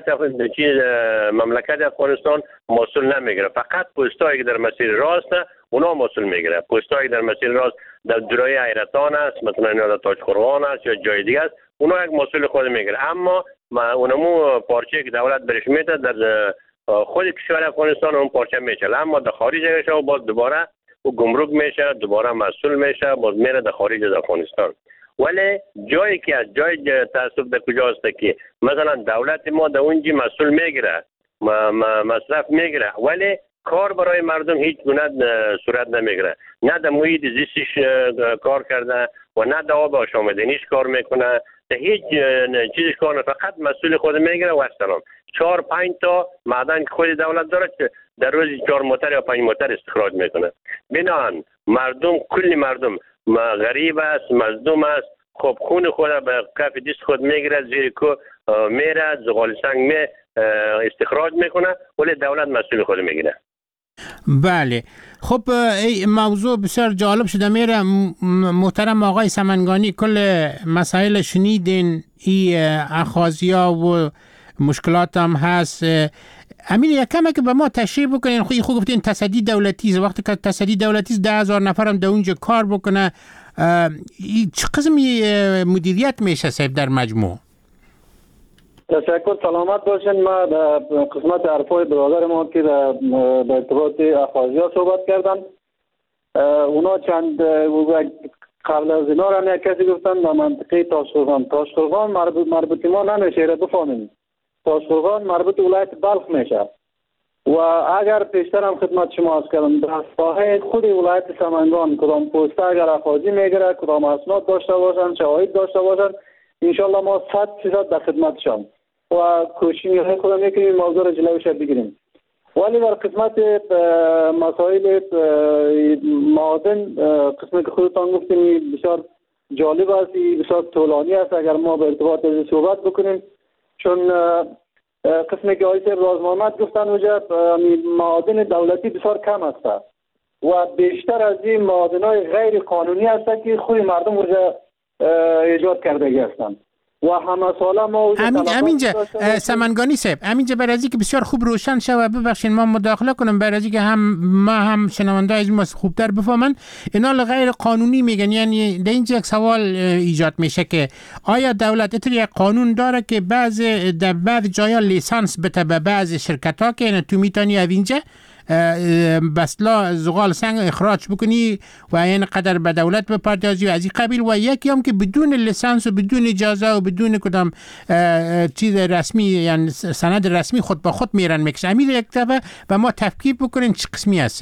مملکت افغانستان مسئول نمیگیره. فقط پستایی که در مسیر راست اونا مسئول میگیره. پستایی در مسیر راست در درای حیرتان است، مثلا در تاجقرغان است یا جای دیگه است، اونا یک مسئول خود میگیره. اما اونمو پارچه که دولت برش میده در خود کشور افغانستان اون پارچه میچله، اما در خارج و باز دوباره و گمرک میشه، دوباره مسئول میشه، باز میره در خارج از افغانستان. ولی جایی که از جای تعصب در کجاست که مثلا دولت ما در اونجی مسئول میگیره، مصرف میگیره، ولی کار برای مردم هیچ گونه صورت نمیگیره. نه در محیط زیستش کار کرده و نه در آب آشامیدنیش کار میکنه، در هیچ چیزش کار نه. فقط مسئول خود میگیره و سلام. چهار پنج تا معدن که خود دولت داره که در روز چهار موتر یا پنج موتر استخراج میکنه. بنابراین مردم، کل مردم غریب است، مظلوم است. خب خون خود به کف دست خود میگیره، زیر کو میره، زغال سنگ می استخراج میکنه، ولی دولت مسئول خود میگیره. بله. خب این موضوع بسیار جالب شده. میره محترم آقای سمنگانی کل مسائل شنیدین، این اخاذیا و مشکلات هم هست. امین یکم که به ما تشریح بکنین. خود خود گفتین تصدی دولتی است. وقتی که تصدی دولتی است ده هزار نفر هم در اونجا کار بکنه، چه قسمی مدیریت میشه صاحب در مجموع؟ تشکر، سلامت باشین. ما در قسمت حرفای برادر ما که در ارتباط افغازی ها صحبت کردن، اونا چند قبل از اینا را یک کسی گفتن در منطقه تاشقرغان. تاشقرغان مربوط مربوط ما نمیشه، را بفهمیم. تاشقرغان مربوط ولایت بلخ میشه و اگر پیشتر هم خدمت شما عرض کردم در ساحه خود ولایت سمنگان کدام پوسته اگر افغازی میگیره، کدام اسناد داشته باشن، شواهد داشته باشن، انشالله ما صد فیصد در خدمتشان و کوشش خودم میکنیم موضوع را جلوش بگیریم. ولی در قسمت مسائل معادن، قسمت که خودتان گفتیم بسیار جالب است، بسیار طولانی است اگر ما به ارتباط از صحبت بکنیم، چون قسمی که آقای صاحب راز محمد گفتن وجه معادن دولتی بسیار کم است و بیشتر از این معادن های غیر قانونی است که خود مردم وجه ایجاد کرده هستند و همه ساله ما امین امینجا سمنگانی صاحب، امینجا برای از که بسیار خوب روشن شود، ببخشید ما مداخله کنم برای از که هم ما هم شنونده از ما خوبتر بفهمن اینا غیر قانونی میگن. یعنی در اینجا یک سوال ایجاد میشه که آیا دولت اتر یک قانون داره که بعض در بعض جایا لیسانس بده به بعض شرکت ها که تو میتونی از اینجا بسلا زغال سنگ اخراج بکنی و این قدر به دولت بپردازی و از این قبیل، و یکی هم که بدون لیسانس و بدون اجازه و بدون کدام چیز رسمی یعنی سند رسمی خود به خود میرن میکشه. امیر یک دفعه و ما تفکیک بکنیم چه قسمی هست؟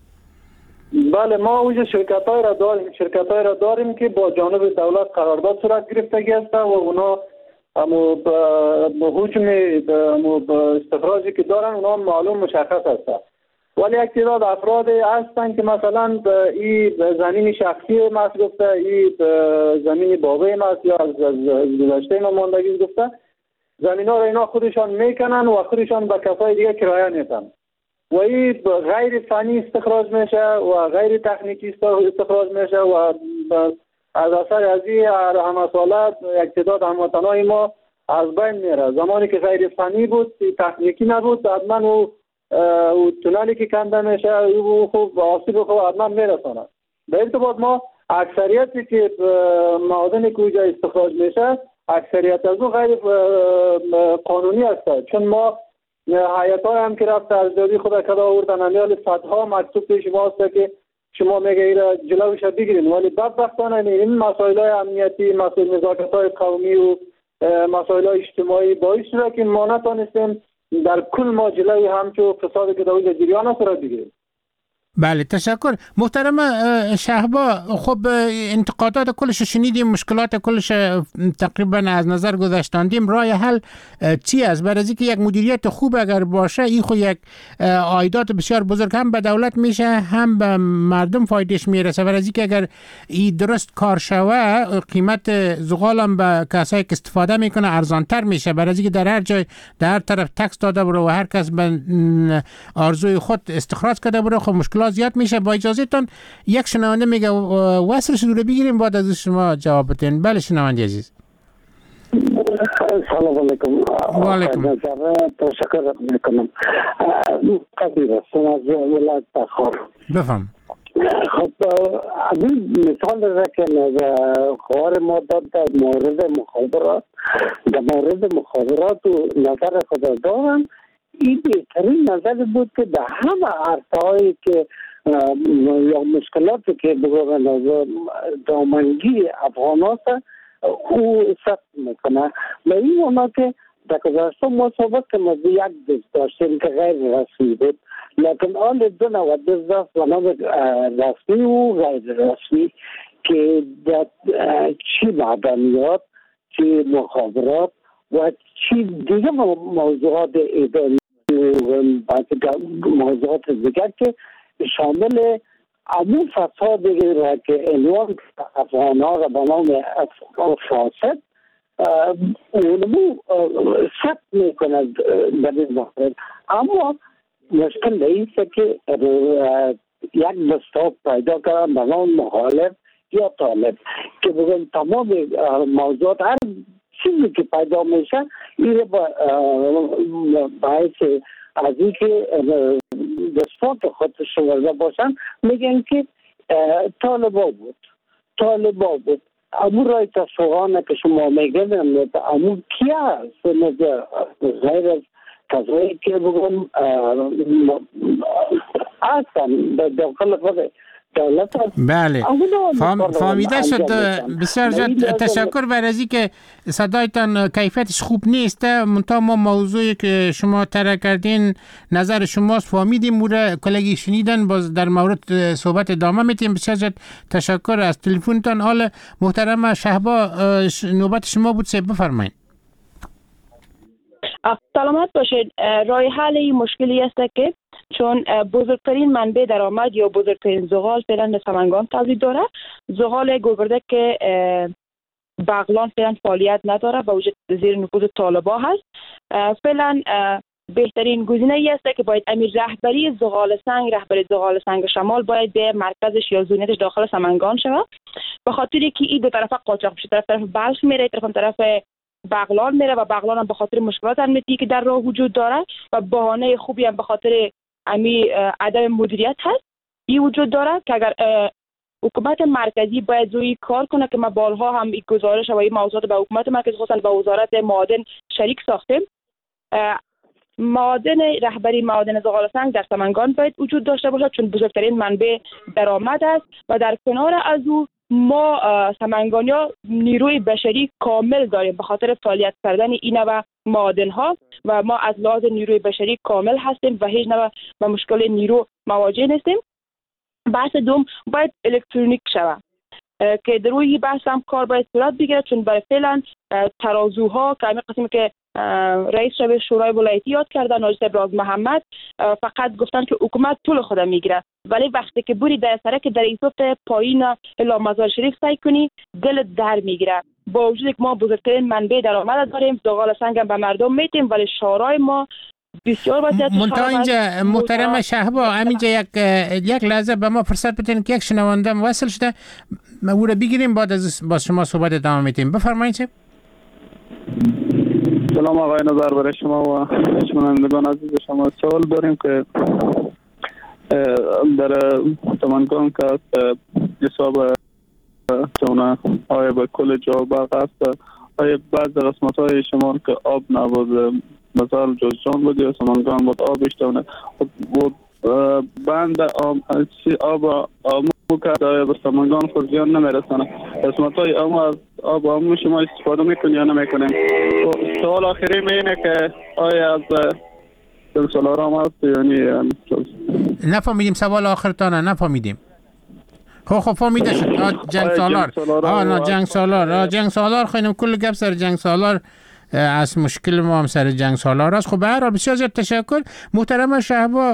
بله، ما اوج شرکت های را داریم شرکت های را داریم که با جانب دولت قرارداد صورت گرفتگی است و اونا اما با حجم استخراجی که دارن اونا معلوم مشخص است. ولی یک تعداد افراد هستند که مثلا این زمین شخصی ما گفته، این زمین بابه ما یا از گذشته ما ماندگی گفته، زمین ها را اینا خودشان میکنن و خودشان به کسای دیگه کرایه میدن و این غیر فنی استخراج میشه و غیر تکنیکی استخراج میشه و از اثر از این همه سالات یک تعداد هموطنای ما از بین میره. زمانی که غیر فنی بود، تکنیکی نبود، حتما او و تونالی که کنده میشه او خوب آسیب خوب حتما میرسانه. به ارتباط ما اکثریتی که معادن که اوجا استخراج میشه اکثریت از او غیر قانونی است، چون ما هیئت های هم که رفت ارزیابی خود کده آوردن امیال صدها مکتوب پیش ما است که شما میگه ایره جلوش بگیرین، ولی بدبختانه این مسائل های امنیتی، مسائل نزاکت های قومی و مسائل های اجتماعی باعث شده که ما نتانستیم در کل ما جلوی همچو فساد که در جریان است را بگیریم. بله تشکر محترم شهبا. خب انتقادات کلش شنیدیم، مشکلات کلش تقریبا از نظر گذاشتاندیم. راه حل چی است؟ برای اینکه یک مدیریت خوب اگر باشه این خو یک عایدات بسیار بزرگ هم به دولت میشه هم به مردم فایدهش میرسه. برای اینکه اگر این درست کار شوه قیمت زغال هم به کسایی که استفاده میکنه ارزانتر میشه. برای اینکه در هر جای در هر طرف تکس داده بره و هر کس به آرزوی خود استخراج کرده بره خب مشکلات زیاد میشه. با اجازه تون یک شنونده میگه وصلش رو بگیریم بعد از شما جواب بدین. بله شنونده عزیز. سلام علیکم. و علیکم. تشکر میکنم. قدیر هستم از ولایت بخار. بفهم. خب این مثال را که خوار ما داد در مورد مخابرات در مورد مخابرات و نظر خود دارم، این بهترین نظر بود که در همه عرصه‌هایی که یا مشکلاتی که بگویم دامنگیر افغان هست او سخت میکنه. و این اونا که در گذشته ما صحبت که ما یک دست داشتیم که غیر رسمی بود، لیکن آن دو نوع دست داشت و نام رسمی و غیر رسمی که در چی معدنیات، چی مخابرات و چی دیگه موضوعات اداری و موضوعات دیگر که شامل امون فساد دیگر که عنوان افغان ها را به نام فاسد اونمو ثبت میکند در این مورد. اما مشکل نیست که یک دستاب پیدا کردن به نام مخالف یا طالب که بگن تمام موضوعات هر چیزی که پیدا میشه این باعث از این که دستات خودش ورده باشن میگن که طالبا بود طالبا بود. امون رای تفاقانه که شما میگن امون کی هست غیر از کسایی که بگم هستن در داخل خود دولت هست. بله فهم... فهمیده شد. بسیار زیاد تشکر بر از اینکه صدایتان کیفیتش خوب نیست. منتها ما موضوعی که شما طرح کردین نظر شماست فهمیدیم، موره کلگی شنیدن، باز در مورد صحبت ادامه میتیم. بسیار زیاد تشکر از تلفنتان. حال محترم شهبا نوبت شما بود، سه بفرمایید. سلامت باشید. راه حل این مشکلی است که چون بزرگترین منبع درآمد یا بزرگترین زغال فعلا در سمنگان تولید داره، زغال گلبرده که بغلان فعلا فعالیت نداره و وجود زیر نفوذ طالبا هست. فعلا بهترین گزینه ای است که باید امیر رهبری زغال سنگ، رهبری زغال سنگ شمال باید به مرکزش یا زونیتش داخل سمنگان شود، به خاطری که این دو طرف قاچاق میشه، طرف طرف بلخ میره، طرف طرف بغلان میره و بغلان هم به خاطر مشکلات امنیتی که در راه وجود داره و بهانه خوبی هم به خاطر امی عدم مدیریت هست این وجود داره که اگر حکومت مرکزی باید روی کار کنه که ما بالها هم این گزارش و این موضوعات به حکومت مرکزی خصوصا به وزارت معادن شریک ساختیم. معادن رهبری معادن زغال سنگ در سمنگان باید وجود داشته باشد چون بزرگترین منبع درآمد است و در کنار از او ما سمنگانیا نیروی بشری کامل داریم به خاطر فعالیت کردن این نوع معادن ها و ما از لحاظ نیروی بشری کامل هستیم و هیچ نوع با مشکل نیرو مواجه نیستیم. بحث دوم باید الکترونیک شود که در روی بحث هم کار باید صورت بگیره چون برای فعلا ترازوها که همین قسمی که رئیس شورای شورای ولایتی یاد کردن ناجی ابراز محمد فقط گفتن که حکومت پول خود میگیره، ولی وقتی که بوری در سره که در ایتوفت پایین الا مزار شریف سعی کنی دل در میگیره. با وجود که ما بزرگترین منبع درآمد داریم، زغال سنگ به مردم میتیم، ولی شورای ما بسیار وضعیت منتها اینجا محترم شهبا همینجا یک یک لحظه به ما فرصت بدین که یک شنونده وصل شده او رو بگیریم بعد از با شما صحبت ادامه میدیم. بفرمایید. سلام آقای نظر برای شما و شنوندگان عزیز شما. سوال داریم که در سمنگان که حساب چونه آیا به کل جا برق است، آیا بعض قسمت های شما که آب نبود مثلا جوزجان بود یا سمنگان بود آبش تونه بود بند آب آب آمو کرد آیا به سمنگان خود زیان نمیرسانه. قسمت های آمو از آب آمو شما استفاده میکنی یا نمیکنیم؟ سوال آخری اینه که آیا از جنگ سالار هم هست یعنی نفهمیدیم سوال آخرتانه نفهمیدیم. خب خب فهمیده شد. جنگ سالار آه نه جنگ سالار جنگ سالار خیلی کل گپ سر جنگ سالار از مشکل ما هم سر جنگ سالار است. خب به هر حال بسیار زیاد تشکر محترم شهبا.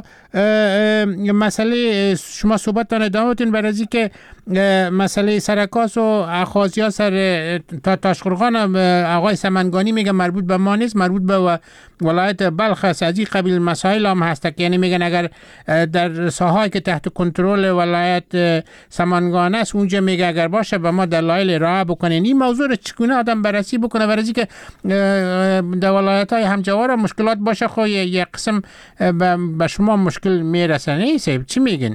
مسئله شما صحبتتان ادامه بدین برای از اینکه مسئله سرکاس و اخاذی‌ها سر تا تاشقرغان آقای سمنگانی میگه مربوط به ما نیست، مربوط به ولایت بلخ است. از این قبیل مسائل هم هست که یعنی میگن اگر در ساحه‌ای که تحت کنترل ولایت سمنگان است اونجا میگه اگر باشه به ما دلایل راه بکنین. این موضوع رو چگونه آدم بررسی بکنه برای اینکه در ولایت‌های همجوار مشکلات باشه خو یک قسم به شما مشکل میرسه. سیب چی میگین؟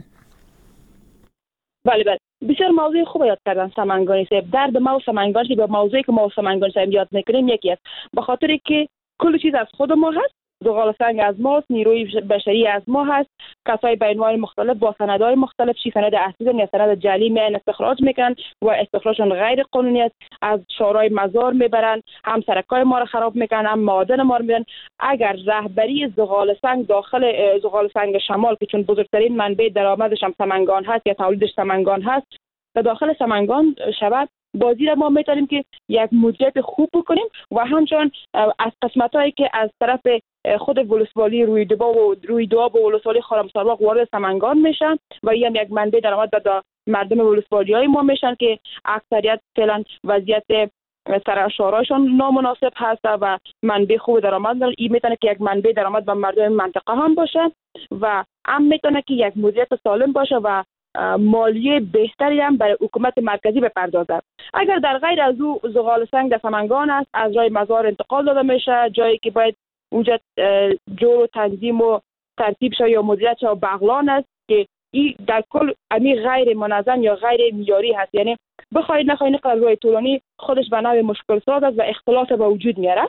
بله بله بسیار موضوع خوب یاد کردن سمنگانی صاحب. درد ما و سمنگانی به موضوعی که ما و سمنگانی صاحب یاد میکنیم یکی است، به خاطر که کل چیز از خود ما هست. زغال سنگ از ماست، نیروی بشری از ما هست، کسای به عنوان مختلف با سندهای مختلف چی سند اصلی یا سند جعلی میان استخراج میکنن و استخراجشون غیر قانونی است، از شورای مزار میبرن، هم سرکای ما رو خراب میکنن، هم معادن ما رو میبرن. اگر رهبری زغال سنگ داخل زغال سنگ شمال که چون بزرگترین منبع درآمدش هم سمنگان هست یا تولیدش سمنگان هست و داخل سمنگان شود، بازی را ما میتونیم که یک مدیریت خوب بکنیم و همچنان از قسمتایی که از طرف خود ولسوالی روی دو و روی دو و ولسوالی خرمسارباغ وارد سمنگان میشن و این هم یک منبع درآمد به مردم ولسوالی های ما میشن که اکثریت فعلا وضعیت سر شورایشون نامناسب هست و منبع خوب درآمد دارن. این میتونه که یک منبع درآمد به مردم منطقه هم باشه و هم میتونه که یک مدیریت سالم باشه و مالیه بهتری هم برای حکومت مرکزی بپردازد. اگر در غیر از او زغال سنگ در سمنگان است، از جای مزار انتقال داده میشه، جایی که باید اونجا جور و تنظیم و ترتیب شه یا مدیریت شه و بغلان است که این در کل امی غیر منظم یا غیر معیاری هست. یعنی بخواید نخواید قراردادهای طولانی خودش به نوع مشکل ساز است و اختلاط به وجود میاره.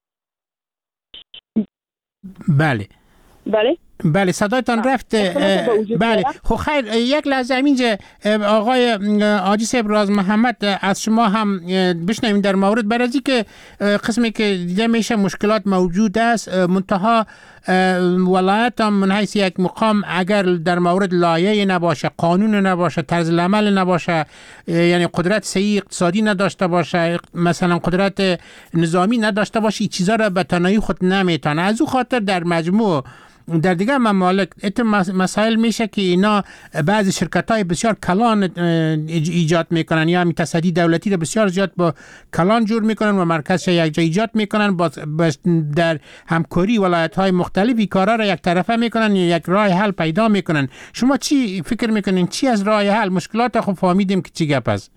بله بله بله صدایتان رفت. بله خب خیر، یک لحظه اینجا آقای حاجی صاحب راز محمد از شما هم بشنویم در مورد برای که قسمی که دیده میشه مشکلات موجود است، منتها ولایت هم من حیث یک مقام اگر در مورد لایحه نباشه، قانون نباشه، طرز العمل نباشه، یعنی قدرت صحیح اقتصادی نداشته باشه، مثلا قدرت نظامی نداشته باشه، این چیزا را به تنهایی خود نمیتونه. از او خاطر در مجموع در دیگه ممالک ات مسائل میشه که اینا بعضی شرکت‌های بسیار کلان ایجاد میکنن یا تصدی دولتی رو بسیار زیاد با کلان جور میکنن و مرکزش یک جا ایجاد میکنن، با در همکاری ولایت‌های مختلفی کارا رو یک طرفه میکنن یا یک راه حل پیدا میکنن. شما چی فکر میکنین چی از راه حل؟ مشکلات خب فهمیدیم که چی گپ است.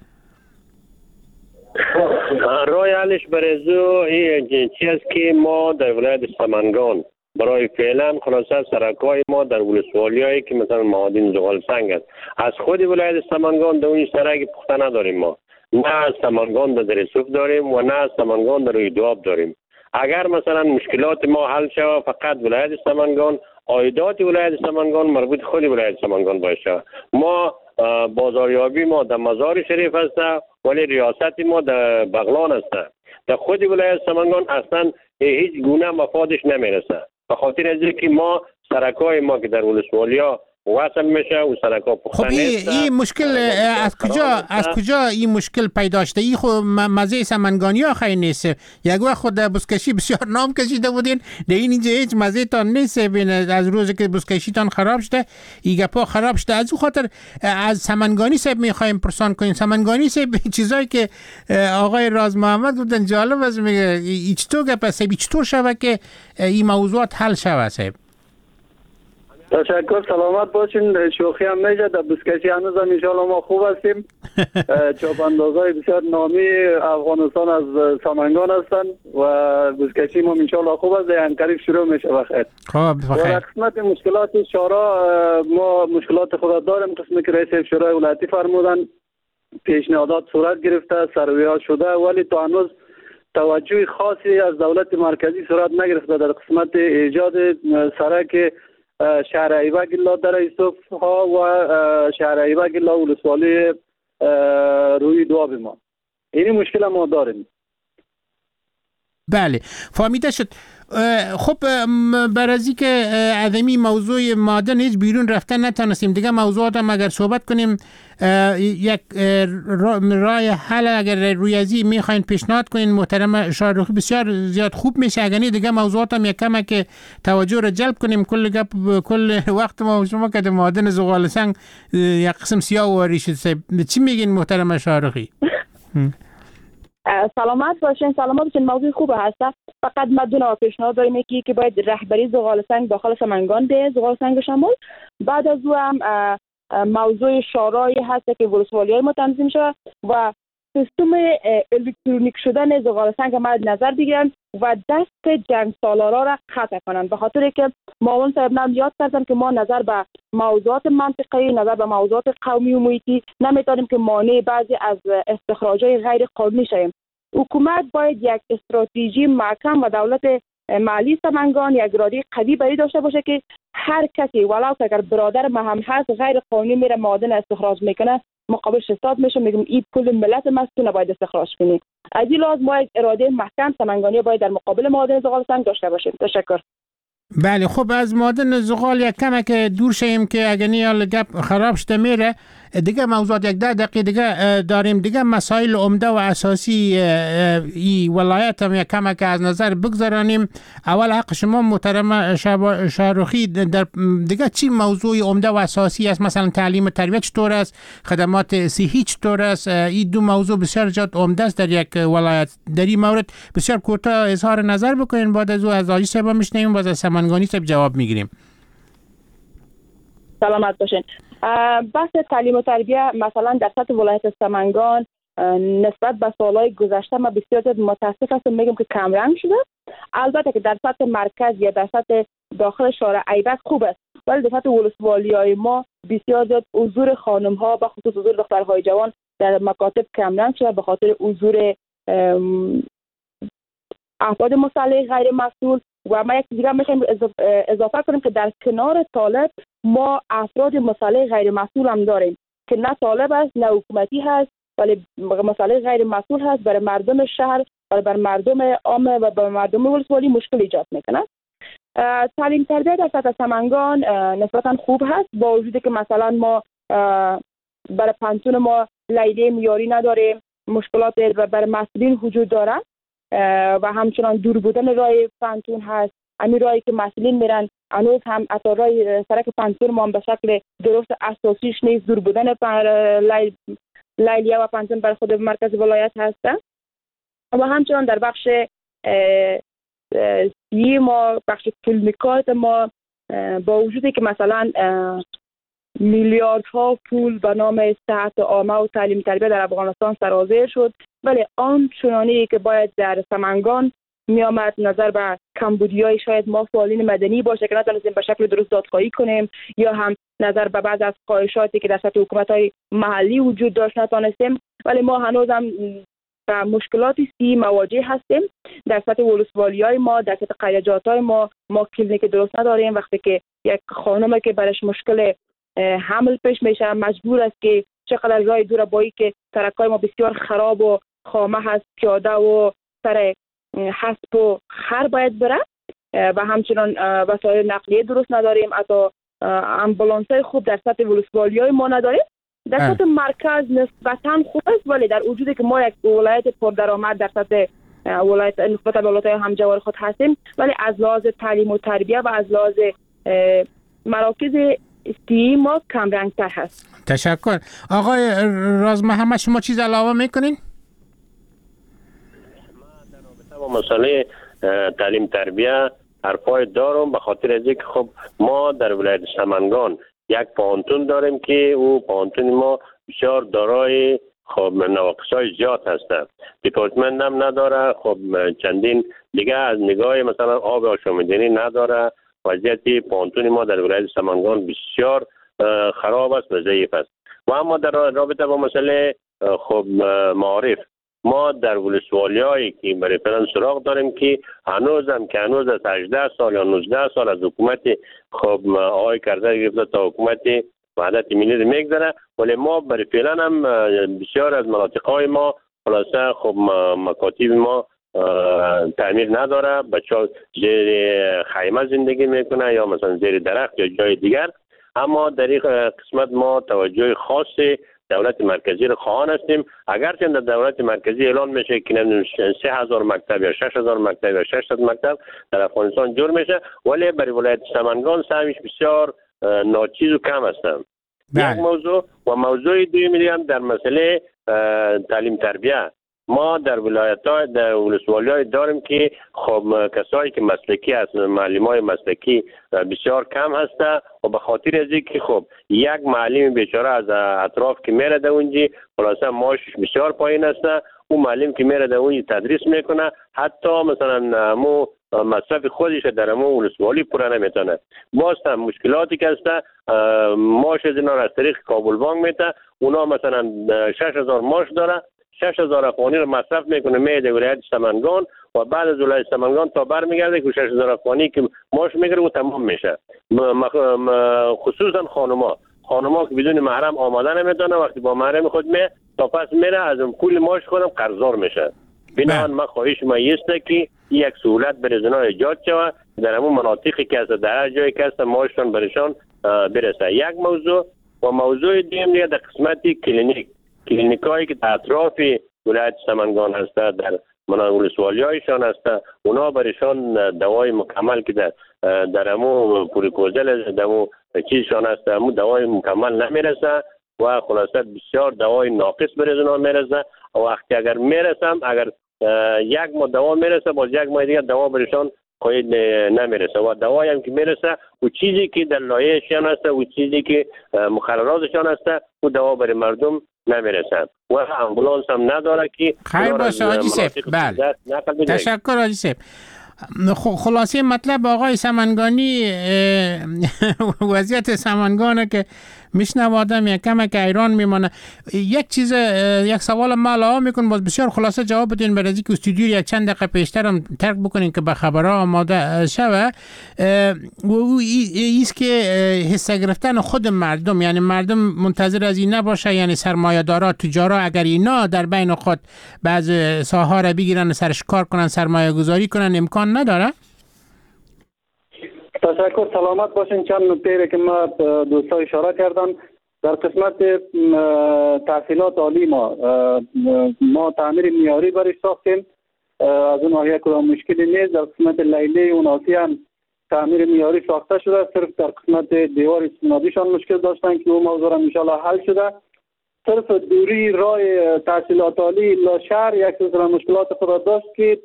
راه حلش برای این چیز که ما در ولایت سمنگان برای فعلا خلاصه سرکای ما در ولسوالیایی که مثلا معادن زغال سنگ است، از خود ولایت سمنگان در اون سرک پخته نداریم. ما نه از سمنگان در درسوف داریم و نه از سمنگان در روی دواب داریم. اگر مثلا مشکلات ما حل شود فقط ولایت سمنگان، عایدات ولایت سمنگان مربوط خود ولایت سمنگان باشه. ما بازاریابی ما در مزار شریف است ولی ریاست ما در بغلان است. در خود ولایت سمنگان اصلا هیچ گونه مفادش نمیرسه. به خاطر از اینکه ما سرکای ما که در ولسوالیا وصل میشه و سرکا پخته خب این این مشکل از کجا از کجا این مشکل پیدا شده؟ این خود مزه سمنگانی ها خیلی نیست. یک وقت خود بزکشی بسیار نام کشیده بودین، در این اینجا هیچ مزه تان نیست. بین از روزی که بزکشی تان خراب شده ایگه پا خراب شده. از او خاطر از سمنگانی صاحب میخوایم پرسان کنیم. سمنگانی صاحب چیزایی که آقای راز محمد بودن جالب است، میگه چطور گپ است، چطور شوه که این موضوعات حل شوه صاحب؟ تشکر، سلامت باشین. شوخی هم میشه، در بزکشی هنوز هم انشاءالله ما خوب هستیم. چاپاندازهای بسیار نامی افغانستان از سمنگان هستن و بزکشی ما انشاءالله خوب است. این قریب شروع میشه بخیر. خب بخیر. در قسمت مشکلات شورا ما مشکلات خود داریم. قسمی که رئیس شورای ولایتی فرمودن پیشنهادات صورت گرفته، سروی‌ها شده، ولی تا هنوز توجه خاصی از دولت مرکزی صورت نگرفته در قسمت ایجاد سرک شهر ایبک الا در ایسوف ها و شهر ایبک الا ولسوالی روی دواب ما. این مشکل ما داریم. بله فهمیده شد. خب برازی که عدمی موضوع معادن هیچ بیرون رفتن نتونستیم، دیگه موضوعات هم اگر صحبت کنیم یک راه حل اگر روی ازی میخواین پیشنهاد کنین محترم شاهرخی بسیار زیاد خوب میشه. اگر نه دیگه موضوعات هم یک کمه که توجه رو جلب کنیم. کل گپ کل وقت ما شما که معادن زغال سنگ یک قسم سیاه و ریش شد. چی میگین محترم شاهرخی؟ سلامت باشین. سلامت باشین. موضوع خوبه هست. فقط ما دو نوع پیشنهاد داریم که که باید رهبری زغال سنگ داخل سمنگان ده زغال سنگ شمال. بعد از او هم موضوع شورایی هست که ولسوالیای ما تنظیم شده و سیستم الکترونیک شدن زغال سنگ مد نظر بگیرن و دست جنگ سالارا را قطع کنن. به خاطر که معاون صاحب نام یاد کردن که ما نظر به موضوعات منطقه‌ای، نظر به موضوعات قومی و محیطی نمیتونیم که مانع بعضی از استخراج‌های غیر قانونی شویم. حکومت باید یک استراتژی محکم و دولت محلی سمنگان یک اراده قوی بری داشته باشه که هر کسی ولو اگر برادر ما هم هست غیر قانونی میره معادن استخراج میکنه مقابلش حساب میشه، میگم این کل ملت مسئول باید استخراج کنی. از این لحاظ ما یک اراده محکم سمنگانی باید در مقابل معادن زغال سنگ داشته باشیم. تشکر. بله خب از معادن زغال یک کمه که دور شیم که اگه نیال گپ خراب شده میره. دیگه موضوعات یک ده دقیقه دیگه داریم. دیگه مسائل عمده و اساسی ای ولایت هم یک کمه که از نظر بگذارانیم. اول حق شما محترم شاهرخی در دیگه چی موضوع عمده و اساسی است؟ مثلا تعلیم و تربیت چطور است؟ خدمات صحی چطور است؟ این دو موضوع بسیار جد عمده است در یک ولایت. در این مورد بسیار کوتاه اظهار نظر بکنین، بعد از او از حاجی صاحب میشنویم، باز از سمنگانی صاحب جواب میگیریم. سلامت باشین. بحث تعلیم و تربیت مثلا در سطح ولایت سمنگان نسبت به سالهای گذشته ما بسیار زیاد متاسف هستم میگم که کم رنگ شده. البته که در سطح مرکز یا در سطح داخل شهر ایبک خوب است، ولی در سطح ولسوالیای ما بسیار زیاد حضور خانم ها به خصوص حضور دخترهای جوان در مکاتب کمرنگ شده به خاطر حضور افراد مسلح غیر مسئول. و ما یک دیگه میخوایم اضافه کنیم که در کنار طالب ما افراد مسلح غیر مسئول هم داریم که نه طالب است نه حکومتی هست، ولی مسلح غیر مسئول هست، برای مردم شهر و برای مردم عامه و برای مردم ولسوالی مشکل ایجاد میکنه. تعلیم تربیت در سطح سمنگان نسبتا خوب هست، با وجودی که مثلا ما برای پانتون ما لیده معیاری نداریم، مشکلات برای مسئولین وجود داره و همچنان دور بودن راه پانتون هست. همین راهی که مسئولین میرن هنوز هم حتی راه سرک پانتون ما هم به شکل درست اساسیش نیست، دور بودن لیلیه و پانتون بر خود مرکز ولایت هسته. و همچنان در بخش سی ما، بخش کلینیکات ما، با وجودی که مثلا میلیاردها پول به نام صحت عامه و تعلیم تربیت در افغانستان سرازیر شد، ولی آن چنانی که باید در سمنگان می آمد نظر به کمبودیای شاید ما فعالین مدنی باشه که نتونستیم به شکل درست دادخواهی کنیم، یا هم نظر به بعض از خواهشاتی که در سطح حکومت‌های محلی وجود داشت نتونستیم. ولی ما هنوز هم با مشکلات سی مواجه هستیم. در سطح ولسوالی‌های ما، در سطح قریه‌جات‌های ما ما کلینیک درست نداریم. وقتی که یک خانم که برش مشکل حمل پیش میشه مجبور است که چقدر راه دور بایی که سرکای ما بسیار خراب و خامه هست، پیاده و سر حسب و خر باید بره و همچنان وسایل نقلیه درست نداریم، حتی امبولانس خوب در سطح ولسوالی‌های ما نداریم. در سطح مرکز نسبتاً خوب است، ولی در وجودی که ما یک ولایت پردرآمد در سطح ولایت نسبت به ولایت‌های همجوار خود هستیم، ولی از لحاظ تعلیم و تربیت و از لحاظ مراکز استی ما کم رنگ‌تر هست. تشکر. آقای راز محمد شما چیز علاوه میکنین؟ با مسئله تعلیم تربیت حرفای دارم، به خاطر از اینکه خب ما در ولایت سمنگان یک پانتون داریم که او پانتون ما بسیار دارای خب نواقصای زیاد هستند. دیپارتمنت هم نداره، خب چندین دیگه از نگاه مثلا آب آشامیدنی نداره. وضعیت پانتون ما در ولایت سمنگان بسیار خراب است و ضعیف است. و اما در رابطه با مسئله خب معارف، ما در ولسوالی‌هایی که برای فعلا سراغ داریم که هنوز هم که هنوز از هجده سال یا نوزده سال از حکومت خب آقای کرزی گرفته تا حکومت وحدت ملی میگذره، ولی ما برای فعلا هم بسیار از مناطق‌های ما خلاصه خب مکاتب ما تعمیر نداره. بچه‌ها زیر خیمه زندگی میکنه یا مثلا زیر درخت یا جای دیگر. اما در این قسمت ما توجه خاصی دولت مرکزی رو خواهان هستیم. اگرچه در دولت مرکزی اعلان میشه که سه هزار مکتب یا شش هزار مکتب یا ششصد مکتب در افغانستان جور میشه، ولی برای ولایت سمنگان سهمش بسیار ناچیز و کم هستند. یک موضوع و موضوع دومی هم در مسئله تعلیم تربیت. ما در ولایت‌ها در ولسوالی‌های داریم که خب کسایی که مسلکی هستند، معلمای مسلکی بسیار کم هسته و به خاطر از اینکه خب یک معلم بیچاره از اطراف که میره در اونجا خلاصه معاشش بسیار پایین هسته، اون معلم که میره در اونجا تدریس میکنه حتی مثلا مو مصرف خودش در مو ولسوالی پوره نمیتونه. باز هم مشکلاتی که هسته، معاش از اینا از طریق کابل بانک میته، اونا مثلا شش هزار معاش داره، شش هزار افغانی رو مصرف میکنه میده ولایت سمنگان و بعد از ولایت سمنگان تا برمیگرده که شش هزار افغانی که معاش میگیره و تمام میشه. خصوصا خانوما خانوما که بدون محرم آماده نمیتونه، وقتی با محرم خود می تا پس میره از اون پول معاش خودم قرضدار میشه. بنابراین ما خواهش ما است که یک سهولت برای زنا ایجاد شود در همون مناطقی که از در هر جایی که هست معاششان برشان برسه. یک موضوع و موضوع دیگه در قسمت کلینیک کلینیکایی که در اطراف ولایت سمنگان هست در ولسوالی‌هایشان هست، اونا برشان دوای مکمل که در در همو پوریکوزل دمو چیزشان هست همو دوای مکمل نمیرسه و خلاصه بسیار دوای ناقص برای اونا میرسه و وقتی اگر میرسم اگر یک ماه دوا میرسه باز یک ماه دیگه دوا برشان قید نمیرسه و دوایی هم که میرسه و چیزی که در لایحه‌شان هست و چیزی که مقرراتشان هست و دوا برای مردم نمیرسن و امبولانس هم نداره که خیر باشه حاجی صاحب. بله تشکر حاجی صاحب. خلاصه مطلب آقای سمنگانی وضعیت سمنگانه که میشنوادم یک کم که ایران میمانه. یک چیز یک سوال ما لا میکنم باز بسیار خلاصه جواب بدین برای اینکه استودیو یک چند دقیقه پیشتر هم ترک بکنین که به خبرها آماده شوه. و ایست که حصه گرفتن خود مردم، یعنی مردم منتظر از این نباشه، یعنی سرمایه‌دارا تجارا اگر اینا در بین خود بعض ساحه را بگیرن سرش کار کنن سرمایه گذاری کنن امکان نداره؟ تشکر، سلامت باشین. چند نکته که ما دوستا اشاره کردن در قسمت تحصیلات عالی ما ما تعمیر معیاری برای ساختیم، از اون ناحیه کدام مشکلی نیست. در قسمت لیلی و ناسی هم تعمیر معیاری ساخته شده، صرف در قسمت دیوار استنادیشان مشکل داشتن که اون موضوع را ان شاء الله حل شده. صرف دوری راه تحصیلات عالی لا شهر یک سلسله مشکلات خود داشت که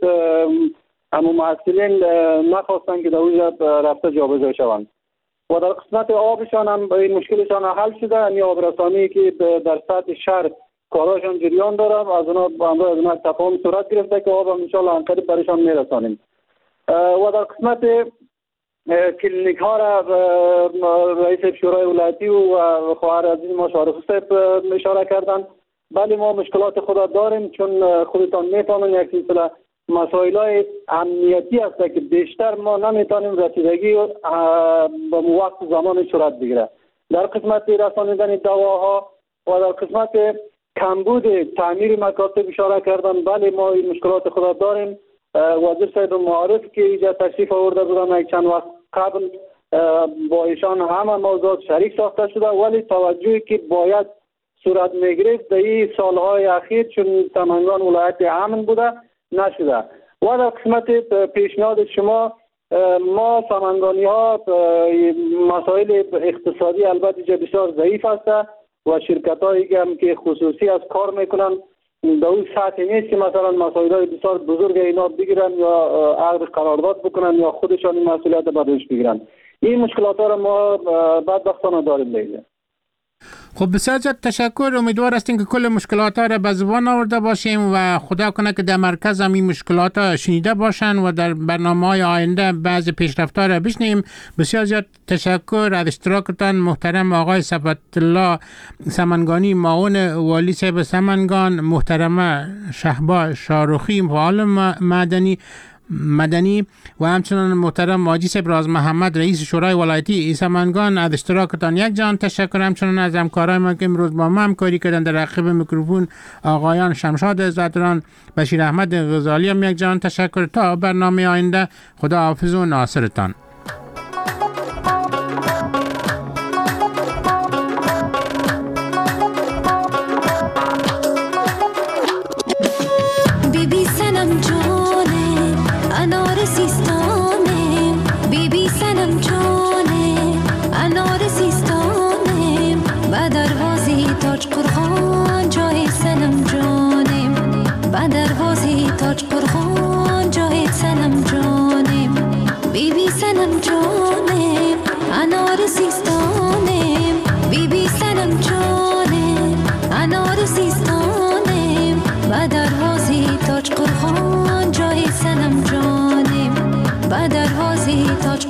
اما محصلین نخواستن که در اونجا رفته جابجا شوند و در قسمت آبشان هم این مشکلشان حل شده. یعنی آب رسانی که در سطح شهر کاراشان جریان داره، از اونا از اونا تفاهم صورت گرفته که آب هم ان شاء الله انقدر برشان میرسانیم. و در قسمت کلینیک ها را رئیس شورای ولایتی و خواهر عزیز ما شارف صاحب اشاره کردن. بله ما مشکلات خود داریم، چون خودتان میفهمین یک سلسله مسائل های امنیتی هست که بیشتر ما نمیتونیم رسیدگی به وقت زمان صورت بگیره. در قسمت رسانیدن دواها و در قسمت کمبود تعمیر مکاتب اشاره کردن. بله ما این مشکلات خود داریم. وزیر صاحب معارف که اینجا تشریف آورده بودن یک چند وقت قبل با ایشان همه موضوعات شریک ساخته شده، ولی توجهی که باید صورت میگرفت در این سالهای اخیر چون سمنگان ولایت امن بوده نشده. و در قسمت پیشنهاد شما ما سمنگانی ها مسائل اقتصادی البته بسیار ضعیف است و شرکت هایی که خصوصی از کار میکنن در اون سطح نیست که مثلا مسائل های بسیار بزرگ اینا بگیرن یا عقد قرارداد بکنن یا خودشان این مسئولیت بر دوش بگیرن. این مشکلات ها را ما بدبختانه داریم دیگه. خب بسیار زیاد تشکر. امیدوار هستیم که کل مشکلات ها را به زبان آورده باشیم و خدا کنه که در مرکز هم این مشکلات ها شنیده باشن و در برنامه های آینده بعض پیشرفت ها را بشنیم. بسیار زیاد تشکر از اشتراکتان محترم آقای صفوتالله سمنگانی معاون والی صاحب سمنگان، محترمه شهبا شاروخی فعال مدنی مدنی و همچنان محترم حاجی صاحب راز محمد رئیس شورای ولایتی سمنگان. از اشتراکتان یک جان تشکر. همچنان از همکارای ما که امروز با ما همکاری کردن در عقب میکروفون آقایان شمشاد عزتران، بشیر احمد غزالی هم یک جان تشکر. تا برنامه آینده خدا حافظ و ناصرتان. تاج قرخان جای سنم جانم، بی بی سنم جانم، انار سیستانم، بی بی سنم جانم، انار سیستانم، با دروازه تاج قرخان جای سنم جانم، با دروازه تاج